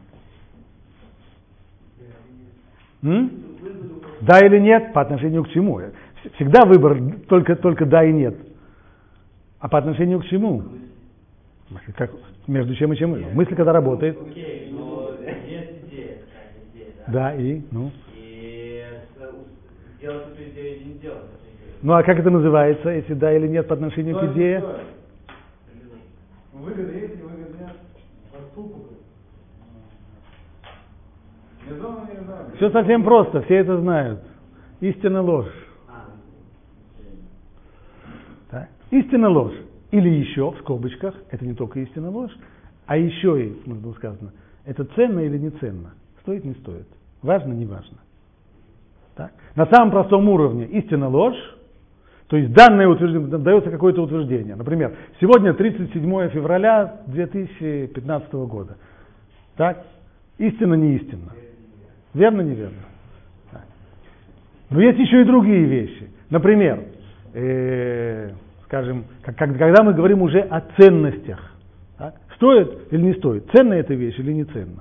Да или нет? По отношению к чему? Всегда выбор только да и нет. А по отношению к чему? Как, между чем и чем? Мысль, когда работает.
Окей, но есть идея,
Да, и, ну.
И сделать эту идею или не делать эту идею.
Ну, а как это называется, если да или нет по отношению к идее?
Выгода есть, выгода нет.
Поступок.
Не знаю.
Все совсем просто, все это знают. Истина ложь. Так? Истина ложь. Или еще, в скобочках, это не только истина ложь, а еще и, может быть сказано, это ценно или не ценно. Стоит, не стоит. Важно, не важно. Так? На самом простом уровне истина ложь, то есть данное утверждение, дается какое-то утверждение. Например, сегодня 37 февраля 2015 года. Так? Истина, не истина. Верно, неверно? Так. Но есть еще и другие вещи. Например, скажем, когда мы говорим уже о ценностях. Так? Стоит или не стоит? Ценна эта вещь или не ценна?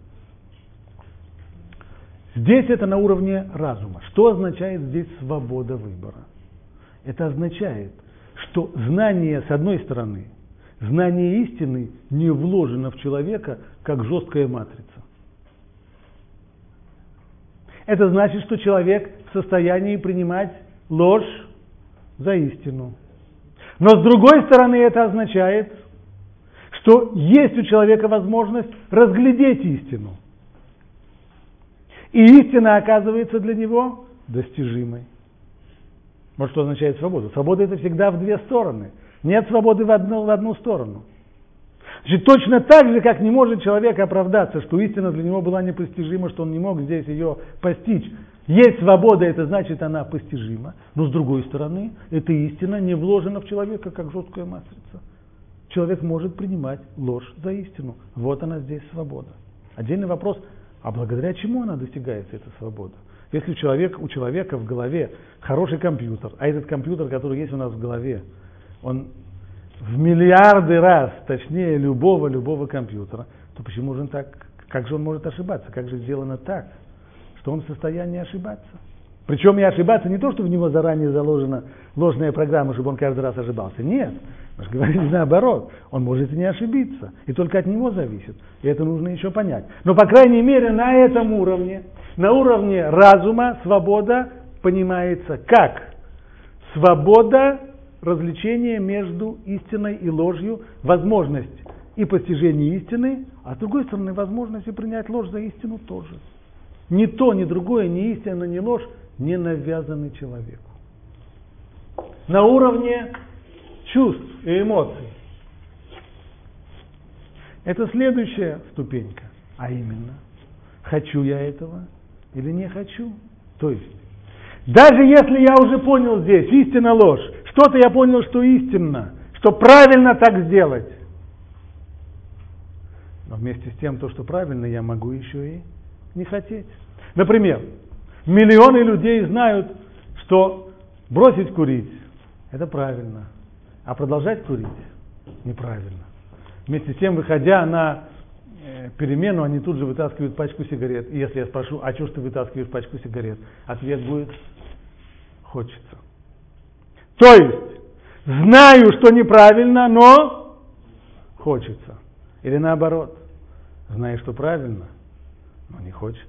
Здесь это на уровне разума. Что означает здесь свобода выбора? Это означает, что знание, с одной стороны, знание истины не вложено в человека, как жесткая матрица. Это значит, что человек в состоянии принимать ложь за истину. Но с другой стороны, это означает, что есть у человека возможность разглядеть истину. И истина оказывается для него достижимой. Вот что означает свобода. Свобода — это всегда в две стороны. Нет свободы в одну сторону. Значит, точно так же, как не может человек оправдаться, что истина для него была непостижима, что он не мог здесь ее постичь. Есть свобода, это значит, она постижима. Но с другой стороны, эта истина не вложена в человека, как жесткая матрица. Человек может принимать ложь за истину. Вот она здесь свобода. Отдельный вопрос, а благодаря чему она достигается, эта свобода? Если у человека в голове хороший компьютер, а этот компьютер, который есть у нас в голове, он в миллиарды раз точнее любого компьютера, то почему же он так, как же он может ошибаться? Как же сделано так, что он в состоянии ошибаться? Причем и ошибаться не то, что в него заранее заложена ложная программа, чтобы он каждый раз ошибался. Нет, мы же говорили наоборот. Он может и не ошибиться, и только от него зависит. И это нужно еще понять. Но, по крайней мере, на этом уровне, на уровне разума, свобода понимается как свобода развлечения между истиной и ложью, возможность и постижения истины, а с другой стороны, возможность и принять ложь за истину тоже. Ни то, ни другое, ни истина, ни ложь не навязаны человеку. На уровне чувств и эмоций. Это следующая ступенька, а именно, хочу я этого или не хочу. То есть, даже если я уже понял здесь истина, ложь, что-то я понял, что истинно, что правильно так сделать. Но вместе с тем, то, что правильно, я могу еще и не хотеть. Например, миллионы людей знают, что бросить курить – это правильно, а продолжать курить – неправильно. Вместе с тем, выходя на перемену, они тут же вытаскивают пачку сигарет. И если я спрошу, а что ж ты вытаскиваешь пачку сигарет? Ответ будет – хочется. То есть, знаю, что неправильно, но хочется. Или наоборот, знаю, что правильно, но не хочется.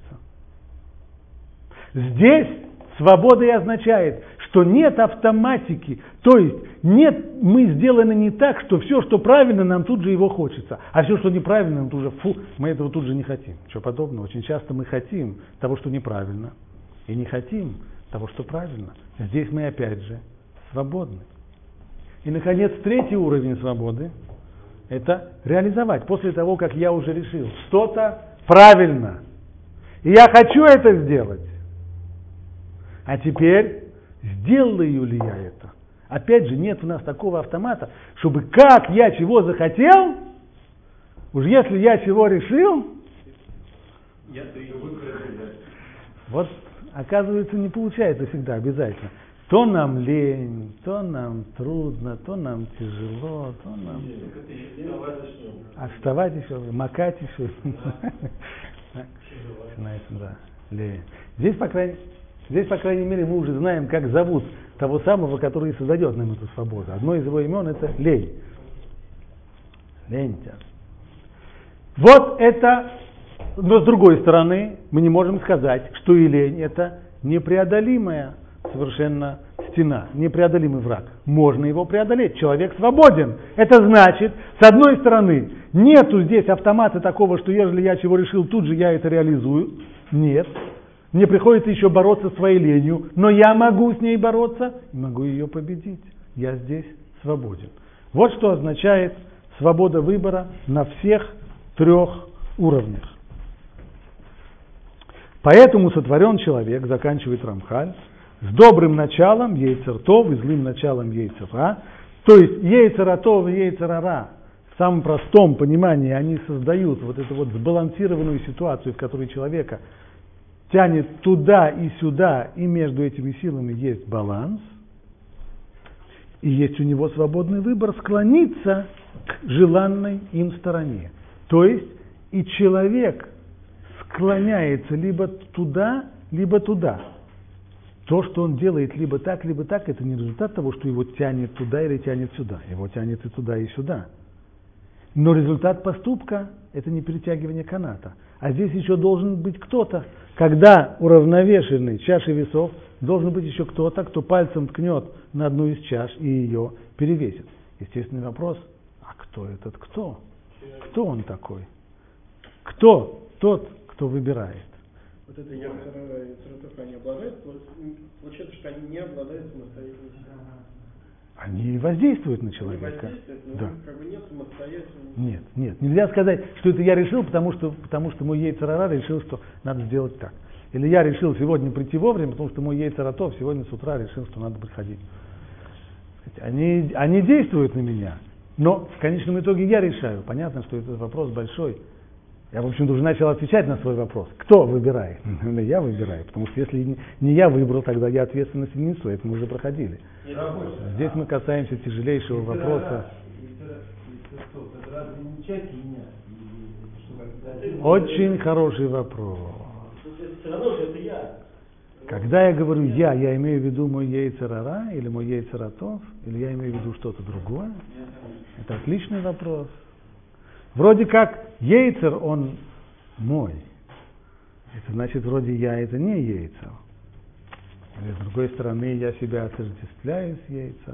Здесь свобода и означает, что нет автоматики, то есть нет, мы сделаны не так, что все, что правильно, нам тут же его хочется, а все, что неправильно, нам тут же, мы этого тут же не хотим. Ничего подобного. Очень часто мы хотим того, что неправильно, и не хотим того, что правильно. Здесь мы опять же свободны. И, наконец, третий уровень свободы – это реализовать. После того, как я уже решил, что-то правильно, и я хочу это сделать, а теперь сделаю ли я это? Опять же, нет у нас такого автомата, чтобы как я чего захотел, уж если я чего решил, вот, оказывается, не получается всегда обязательно. То нам лень, то нам трудно, то нам тяжело, то нам... А вставать еще, макать еще. Начинается, да, лень. Здесь, по крайней мере, мы уже знаем, как зовут того самого, который создает нам эту свободу. Одно из его имен – это лень. Лень-то. Вот это, но с другой стороны, мы не можем сказать, что и лень это непреодолимая совершенно стена, непреодолимый враг. Можно его преодолеть, человек свободен. Это значит, с одной стороны, нету здесь автомата такого, что ежели я чего решил, тут же я это реализую. Нет. Мне приходится еще бороться с своей ленью, но я могу с ней бороться и могу ее победить. Я здесь свободен. Вот что означает свобода выбора на всех 3 уровнях. Поэтому сотворен человек, заканчивает Рамхаль, с добрым началом Йецер Тов и злым началом Йецер Ра. То есть Йецер Тов и Йецер Ра в самом простом понимании они создают вот эту вот сбалансированную ситуацию, в которой человека тянет туда и сюда, и между этими силами есть баланс, и есть у него свободный выбор склониться к желанной им стороне. То есть и человек склоняется либо туда, либо туда. То, что он делает либо так, это не результат того, что его тянет туда или тянет сюда. Его тянет и туда, и сюда. Но результат поступка – это не перетягивание каната. А здесь еще должен быть кто-то, когда уравновешенной чашей весов, должен быть еще кто-то, кто пальцем ткнет на одну из чаш и ее перевесит. Естественный вопрос, а кто этот кто? Кто он такой? Кто тот, кто выбирает?
Вот это Яцератов, они обладают, получается, что они не обладают самостоятельностью.
Они воздействуют на человека.
Они воздействуют, но
да.
Как бы нет самостоятельности.
Нет. Нельзя сказать, что это я решил, потому что мой Йецер Ара решил, что надо сделать так. Или я решил сегодня прийти вовремя, потому что мой Йецер Атов сегодня с утра решил, что надо приходить. Они действуют на меня, но в конечном итоге я решаю. Понятно, что этот вопрос большой. Я, в общем-то, уже начал отвечать на свой вопрос. Кто выбирает? Я выбираю, потому что если не я выбрал, тогда я ответственность не несу, это мы уже проходили. Здесь мы касаемся тяжелейшего вопроса. Очень хороший вопрос. Когда я говорю я имею в виду мой Йецер Ара или мой Йецер Атов, или я имею в виду что-то другое? Это отличный вопрос. Вроде как Йецер, он мой. Это значит, вроде я это не Йецер. Или с другой стороны, я себя отождествляю с Йецер.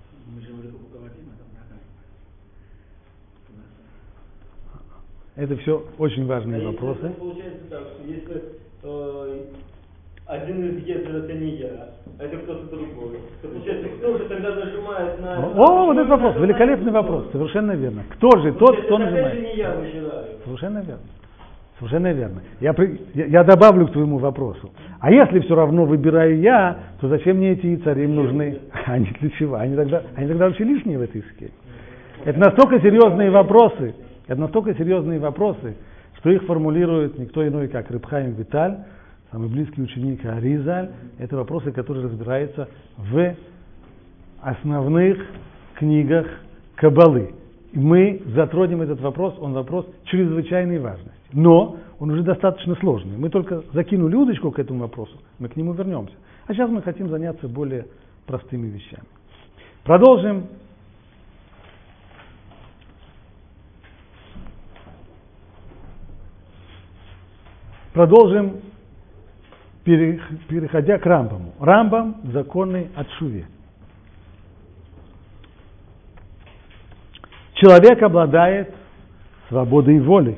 Это все очень важные вопросы.
Если получается так, что если один из Йецер это не я, а это кто-то другой, то получается, кто же тогда нажимает на...
Вот этот вопрос, великолепный вопрос, совершенно верно. Кто же тот, кто нажимает?
Это не я выбираю.
Совершенно верно. Я добавлю к твоему вопросу. А если все равно выбираю я, то зачем мне эти яйцари им нужны? Они для чего? Они тогда вообще лишние в этой схеме. Это настолько серьезные вопросы, что их формулирует никто иной, как Реб Хаим Виталь, самый близкий ученик Аризаль. Это вопросы, которые разбираются в основных книгах Каббалы. И мы затронем этот вопрос, он вопрос чрезвычайной важности. Но он уже достаточно сложный. Мы только закинули удочку к этому вопросу, мы к нему вернемся. А сейчас мы хотим заняться более простыми вещами. Продолжим. Переходя к Рамбаму. Рамбам – законы о тшуве. Человек обладает свободой воли.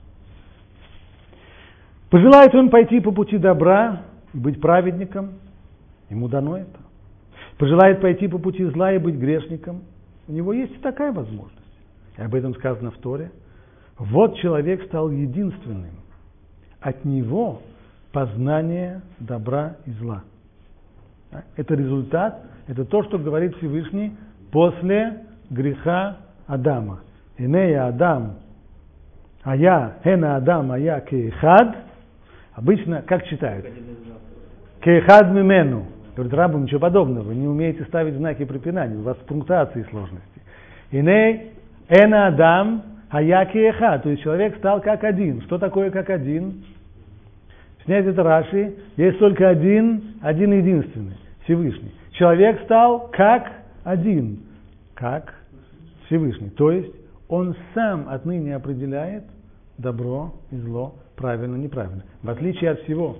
Пожелает он пойти по пути добра и быть праведником, ему дано это. Пожелает пойти по пути зла и быть грешником, у него есть и такая возможность. И об этом сказано в Торе. Вот человек стал единственным. От него познание добра и зла. Это результат, это то, что говорит Всевышний после греха Адама. Инея Адам, Хена Адам, ая кеихад. Обычно, как читают? Кеихад мимену. Говорит Рамбам, ничего подобного. Вы не умеете ставить знаки препинания, у вас с пунктуацией сложности. Иней Эна Адам, ая кеихад. То есть человек стал как один. Что такое как один? Снять это Раши, есть только один единственный, Всевышний. Человек стал как один, как Всевышний. То есть Он сам отныне определяет добро и зло, правильно, неправильно. В отличие от всего.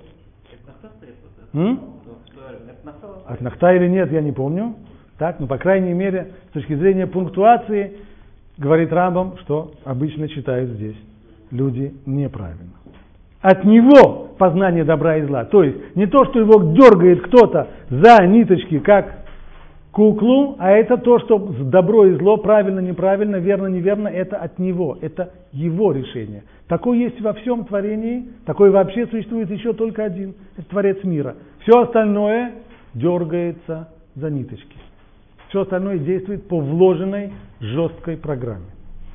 От нахта или нет, я не помню. Так, но по крайней мере, с точки зрения пунктуации, говорит Рамбам, что обычно читают здесь люди неправильно. От него познание добра и зла. То есть не то, что его дергает кто-то за ниточки, как куклу, а это то, что добро и зло, правильно, неправильно, верно, неверно, это от него, это его решение. Такое есть во всем творении, такой вообще существует еще только один, это Творец мира. Все остальное дергается за ниточки. Все остальное действует по вложенной жесткой программе.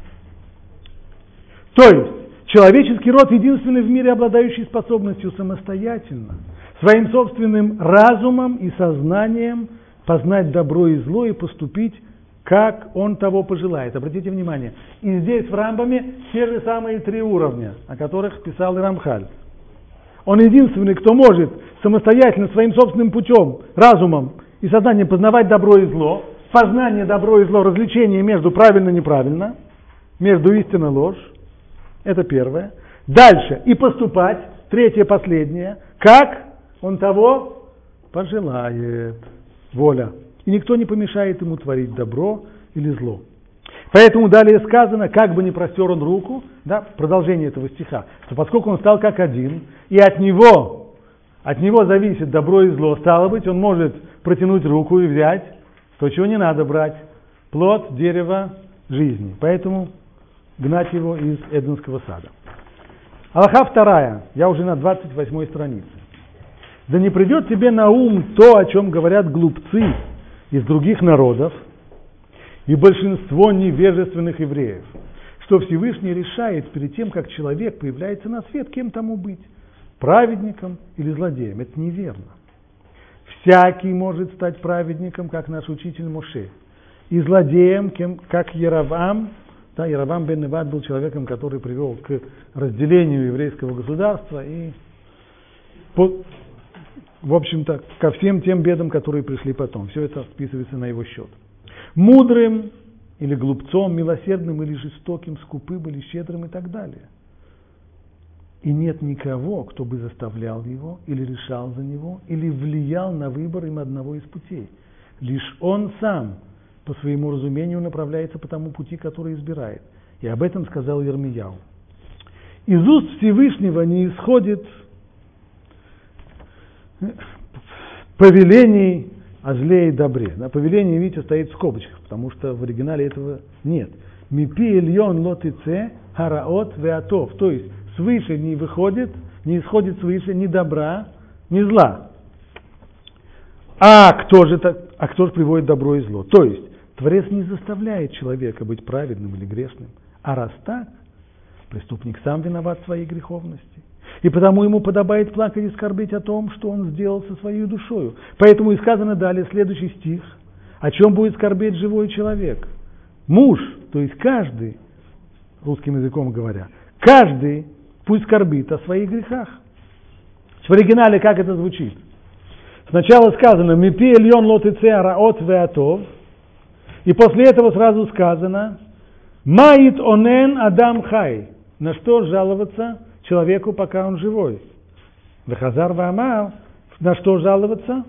То есть, человеческий род единственный в мире, обладающий способностью самостоятельно, своим собственным разумом и сознанием познать добро и зло и поступить, как он того пожелает. Обратите внимание, и здесь в Рамбаме те же самые 3 уровня, о которых писал и Рамхаль. Он единственный, кто может самостоятельно, своим собственным путем, разумом и сознанием познавать добро и зло, познание добро и зло, развлечение между правильно и неправильно, между истиной и ложь. Это первое. Дальше. И поступать, третье, последнее, как он того пожелает. Воля. И никто не помешает ему творить добро или зло. Поэтому далее сказано, как бы ни простер он руку, да, продолжение этого стиха, что поскольку он стал как один, и от него зависит добро и зло, стало быть, он может протянуть руку и взять то, чего не надо брать, плод дерева жизни. Поэтому гнать его из Эденского сада. Алаха 2, я уже на 28 странице. Да не придет тебе на ум то, о чем говорят глупцы из других народов и большинство невежественных евреев, что Всевышний решает перед тем, как человек появляется на свет, кем тому быть, праведником или злодеем. Это неверно. Всякий может стать праведником, как наш учитель Моше, и злодеем, как Яровам. Да, Яровам бен Неват был человеком, который привел к разделению еврейского государства и, в общем-то, ко всем тем бедам, которые пришли потом. Все это списывается на его счет. Мудрым или глупцом, милосердным или жестоким, скупым или щедрым и так далее. И нет никого, кто бы заставлял его, или решал за него, или влиял на выбор им одного из путей. Лишь он сам по своему разумению направляется по тому пути, который избирает. И об этом сказал Йирмияу. Из уст Всевышнего не исходит повелений о зле и добре. На повелении, видите, стоит в скобочках, потому что в оригинале этого нет. Мипи эльон лотице хараот веатов. То есть свыше не исходит свыше ни добра, ни зла. А кто же приводит добро и зло? То есть Творец не заставляет человека быть праведным или грешным. А раз так, преступник сам виноват в своей греховности. И потому ему подобает плакать и скорбить о том, что он сделал со своей душою. Поэтому и сказано далее, следующий стих, о чем будет скорбеть живой человек. Муж, то есть каждый, русским языком говоря, каждый пусть скорбит о своих грехах. В оригинале как это звучит? Сначала сказано «Мипи эльон лотице араот веатов», и после этого сразу сказано «Маит онен адам хай». На что жаловаться человеку, пока он живой? Вехазар ваамар. На что жаловаться?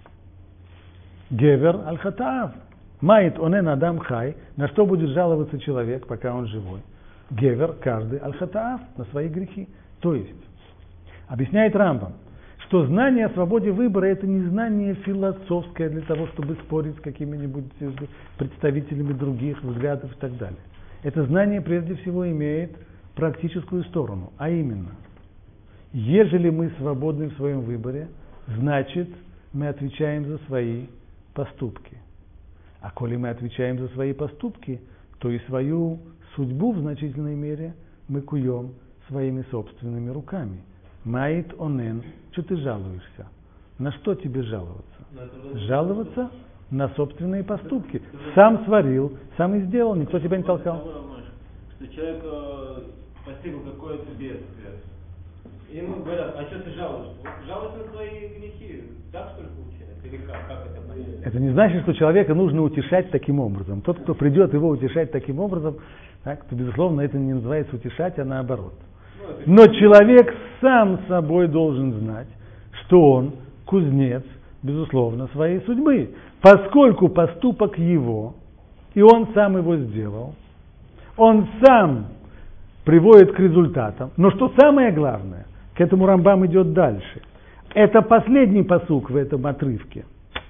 Гевер аль-хатаав. Маит онен адам хай. На что будет жаловаться человек, пока он живой? Гевер, каждый аль-хатаав, на свои грехи. То есть, объясняет Рамбам, что знание о свободе выбора – это не знание философское для того, чтобы спорить с какими-нибудь представителями других взглядов и так далее. Это знание прежде всего имеет практическую сторону, а именно, ежели мы свободны в своем выборе, значит, мы отвечаем за свои поступки. А коли мы отвечаем за свои поступки, то и свою судьбу в значительной мере мы куем своими собственными руками. Маит онен, что ты жалуешься? На что тебе жаловаться? Жаловаться на собственные поступки. Сам сварил, сам и сделал, никто тебя не толкал.
Что человек постигл какое-то бедствие,
И ему говорят, а что ты жалуешься? Жалуешься на свои грехи. Так что ли получается? Или как это понять?
Это не значит, что человека нужно утешать таким образом. Тот, кто придет его утешать таким образом, так, то, безусловно, это не называется утешать, а наоборот. Но человек сам собой должен знать, что он кузнец, безусловно, своей судьбы. Поскольку поступок его, и он сам его сделал, он сам приводит к результатам. Но что самое главное, к этому Рамбам идет дальше. Это последний пасук в этом отрывке.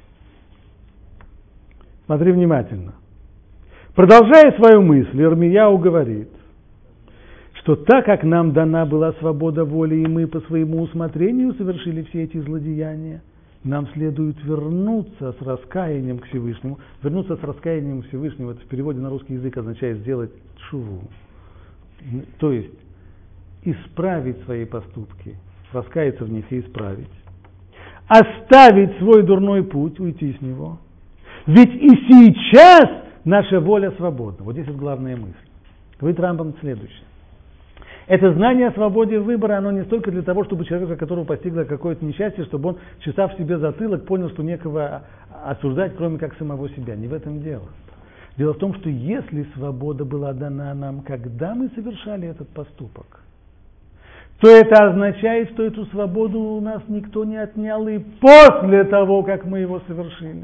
Смотри внимательно. Продолжая свою мысль, Ирмияу говорит, что так как нам дана была свобода воли, и мы по своему усмотрению совершили все эти злодеяния, нам следует вернуться с раскаянием к Всевышнему. Вернуться с раскаянием к Всевышнему, это в переводе на русский язык означает сделать тшуву. То есть исправить свои поступки, раскаяться в них и исправить. Оставить свой дурной путь, уйти с него. Ведь и сейчас наша воля свободна. Вот здесь вот главная мысль. Говорит Рамбам следующее. Это знание о свободе выбора, оно не столько для того, чтобы человека, которого постигло какое-то несчастье, чтобы он, чесав себе затылок, понял, что некого осуждать, кроме как самого себя. Не в этом дело. Дело в том, что если свобода была дана нам, когда мы совершали этот поступок, то это означает, что эту свободу у нас никто не отнял и после того, как мы его совершили.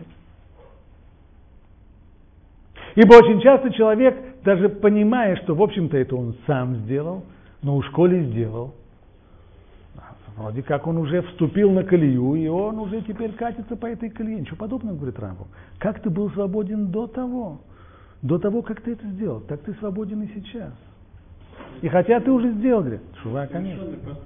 Ибо очень часто человек, даже понимая, что в общем-то это он сам сделал, но уж коли сделал, вроде как он уже вступил на колею, и он уже теперь катится по этой колее. Ничего подобного, говорит Рамбам. Как ты был свободен до того, как ты это сделал, так ты свободен и сейчас. И хотя ты уже сделал, говорит, шува, конечно.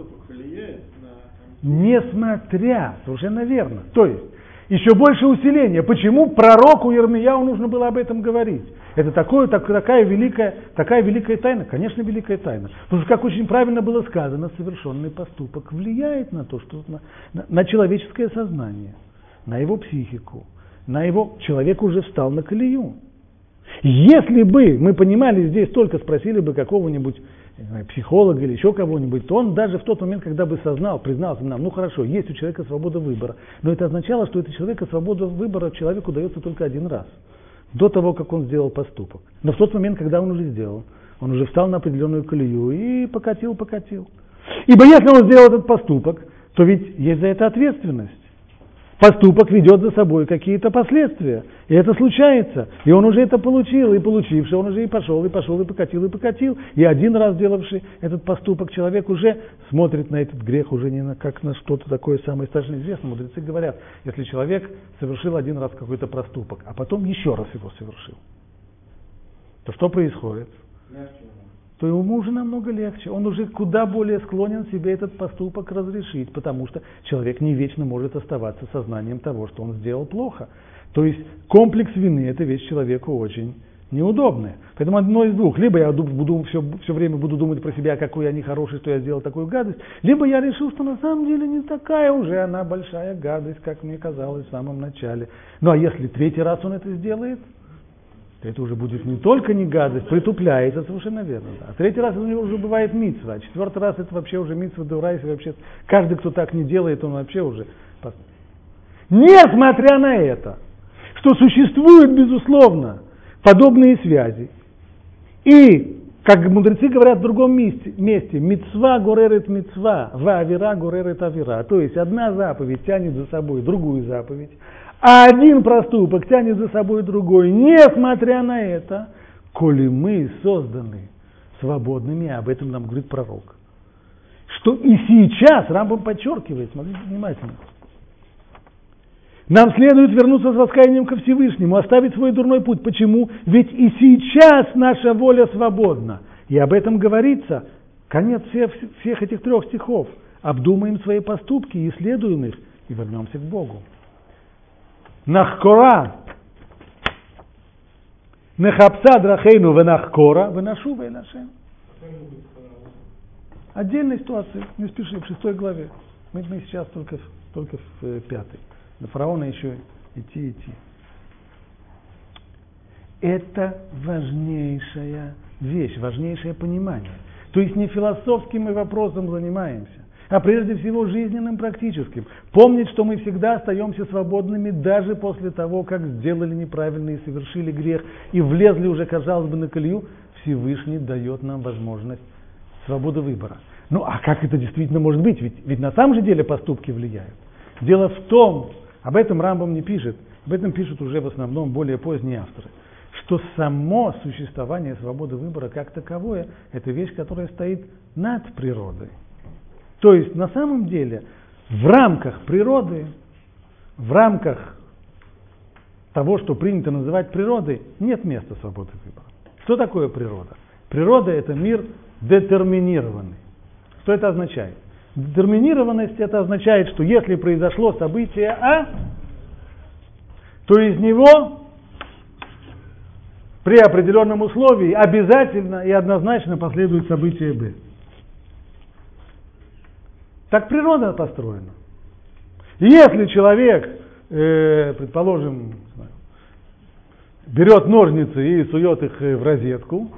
Несмотря, совершенно верно. То есть, еще больше усиления. Почему пророку Ирмияу нужно было об этом говорить? Это такая великая тайна. Конечно, великая тайна. Потому что, как очень правильно было сказано, совершенный поступок влияет на то, что на человеческое сознание, на его психику, человек уже встал на колею. Если бы мы понимали здесь только, спросили бы какого-нибудь психолога или еще кого-нибудь, то он даже в тот момент, когда бы признался нам, ну хорошо, есть у человека свобода выбора, но это означало, что это человека свобода выбора человеку дается только один раз, до того, как он сделал поступок. Но в тот момент, когда он уже сделал, он уже встал на определенную колею и покатил. Ибо если он сделал этот поступок, то ведь есть за это ответственность. Поступок ведет за собой какие-то последствия. И это случается. И он уже это получил, и получивший, он уже и пошел, и покатил. И один раз сделавший этот поступок, человек уже смотрит на этот грех уже не как на что-то такое самое страшное известное. Мудрецы говорят, если человек совершил один раз какой-то проступок, а потом еще раз его совершил, то что происходит? То ему уже намного легче. Он уже куда более склонен себе этот поступок разрешить, потому что человек не вечно может оставаться сознанием того, что он сделал плохо. То есть комплекс вины – это вещь человеку очень неудобная. Поэтому одно из двух. Либо я все время буду думать про себя, какой я нехороший, что я сделал такую гадость, либо я решил, что на самом деле не такая уже она большая гадость, как мне казалось в самом начале. Ну а если третий раз он это сделает, это уже будет не только не гадость, притупляет, это совершенно верно. А третий раз у него уже бывает мицва, а четвертый раз это вообще уже мицва деорайса, вообще каждый, кто так не делает, он вообще уже... Несмотря на это, что существуют, безусловно, подобные связи, и, как мудрецы говорят в другом месте, мицва горерет мицва, ваавира горерет авира, то есть одна заповедь тянет за собой другую заповедь, а один проступок тянет за собой другой. Несмотря на это, коли мы созданы свободными, об этом нам говорит пророк, что и сейчас, Рамбам подчеркивает, смотрите внимательно, нам следует вернуться с раскаянием ко Всевышнему, оставить свой дурной путь. Почему? Ведь и сейчас наша воля свободна. И об этом говорится, конец всех этих 3 стихов. Обдумаем свои поступки, исследуем их и вернемся к Богу. Нахкора, нехапса драхейну венахкора, венашува и нашем. Отдельная ситуация, не спеши, в 6 главе. Мы сейчас только в 5. До фараона еще идти. Это важнейшая вещь, важнейшее понимание. То есть не философским мы вопросом занимаемся, а прежде всего жизненным, практическим. Помнить, что мы всегда остаемся свободными даже после того, как сделали неправильно и совершили грех, и влезли уже, казалось бы, на колею. Всевышний дает нам возможность свободы выбора. Ну а как это действительно может быть? Ведь на самом же деле поступки влияют. Дело в том, об этом Рамбам не пишет, об этом пишут уже в основном более поздние авторы, что само существование свободы выбора как таковое – это вещь, которая стоит над природой. То есть на самом деле в рамках природы, в рамках того, что принято называть природой, нет места свободы выбора. Что такое природа? Природа – это мир детерминированный. Что это означает? Детерминированность – это означает, что если произошло событие А, то из него при определенном условии обязательно и однозначно последует событие Б. Так природа построена. Если человек, предположим, берет ножницы и сует их в розетку,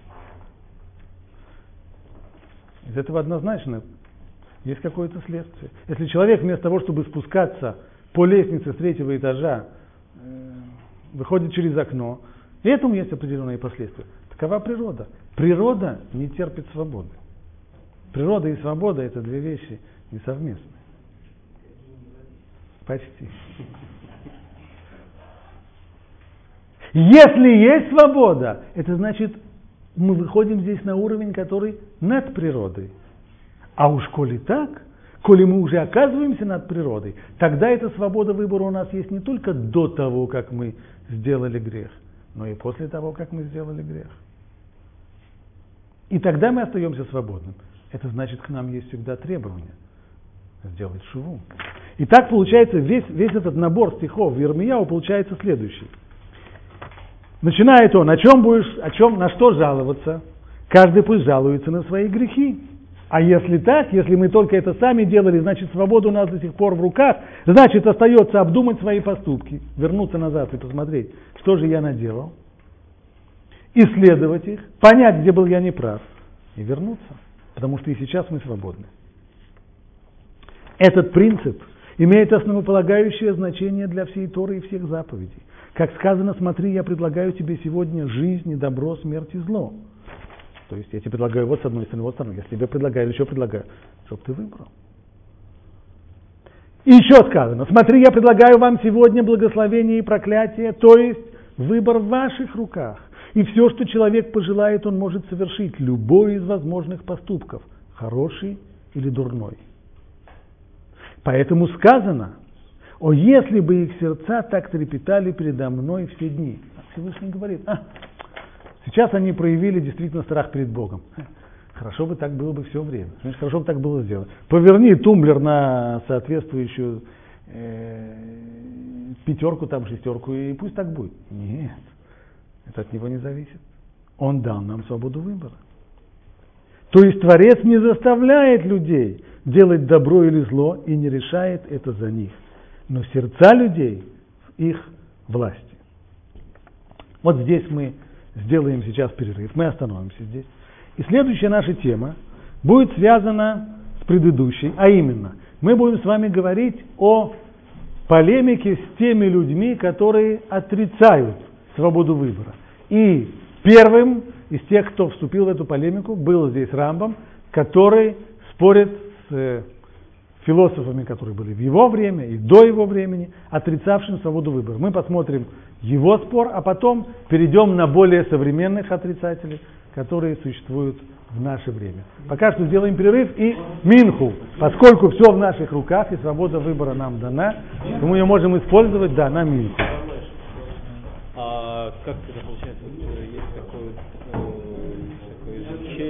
из этого однозначно есть какое-то следствие. Если человек вместо того, чтобы спускаться по лестнице с 3-го этажа, выходит через окно, и этому есть определенные последствия. Такова природа. Природа не терпит свободы. Природа и свобода – это две вещи несовместные. Почти. Если есть свобода, это значит, мы выходим здесь на уровень, который над природой. А уж коли так, коли мы уже оказываемся над природой, тогда эта свобода выбора у нас есть не только до того, как мы сделали грех, но и после того, как мы сделали грех. И тогда мы остаемся свободным. Это значит, к нам есть всегда требования сделать шуву. И так получается весь этот набор стихов в Йирмияу получается следующий. Начинает он, на что жаловаться? Каждый пусть жалуется на свои грехи. А если так, если мы только это сами делали, значит свобода у нас до сих пор в руках, значит остается обдумать свои поступки, вернуться назад и посмотреть, что же я наделал, исследовать их, понять, где был я неправ, и вернуться, потому что и сейчас мы свободны. Этот принцип имеет основополагающее значение для всей Торы и всех заповедей. Как сказано, смотри, я предлагаю тебе сегодня жизнь и добро, смерть и зло. То есть я тебе предлагаю вот с одной стороны, вот с стороны. Я тебе предлагаю, еще предлагаю, чтобы ты выбрал. И еще сказано, смотри, я предлагаю вам сегодня благословение и проклятие, то есть выбор в ваших руках. И все, что человек пожелает, он может совершить, любой из возможных поступков, хороший или дурной. Поэтому сказано, о, если бы их сердца так трепетали передо мной все дни. Всевышний говорит, сейчас они проявили действительно страх перед Богом. Хорошо бы так было бы все время. Значит, хорошо бы так было сделано. Поверни тумблер на соответствующую 5, там 6, и пусть так будет. Нет, это от него не зависит. Он дал нам свободу выбора. То есть Творец не заставляет людей делать добро или зло и не решает это за них. Но сердца людей в их власти. Вот здесь мы сделаем сейчас перерыв, мы остановимся здесь. И следующая наша тема будет связана с предыдущей, а именно, мы будем с вами говорить о полемике с теми людьми, которые отрицают свободу выбора. И первым из тех, кто вступил в эту полемику, был здесь Рамбам, который спорит с философами, которые были в его время и до его времени, отрицавшим свободу выбора. Мы посмотрим его спор, а потом перейдем на более современных отрицателей, которые существуют в наше время. Пока что сделаем перерыв и минху, поскольку все в наших руках и свобода выбора нам дана, то мы ее можем использовать, на минху.
А как это получается?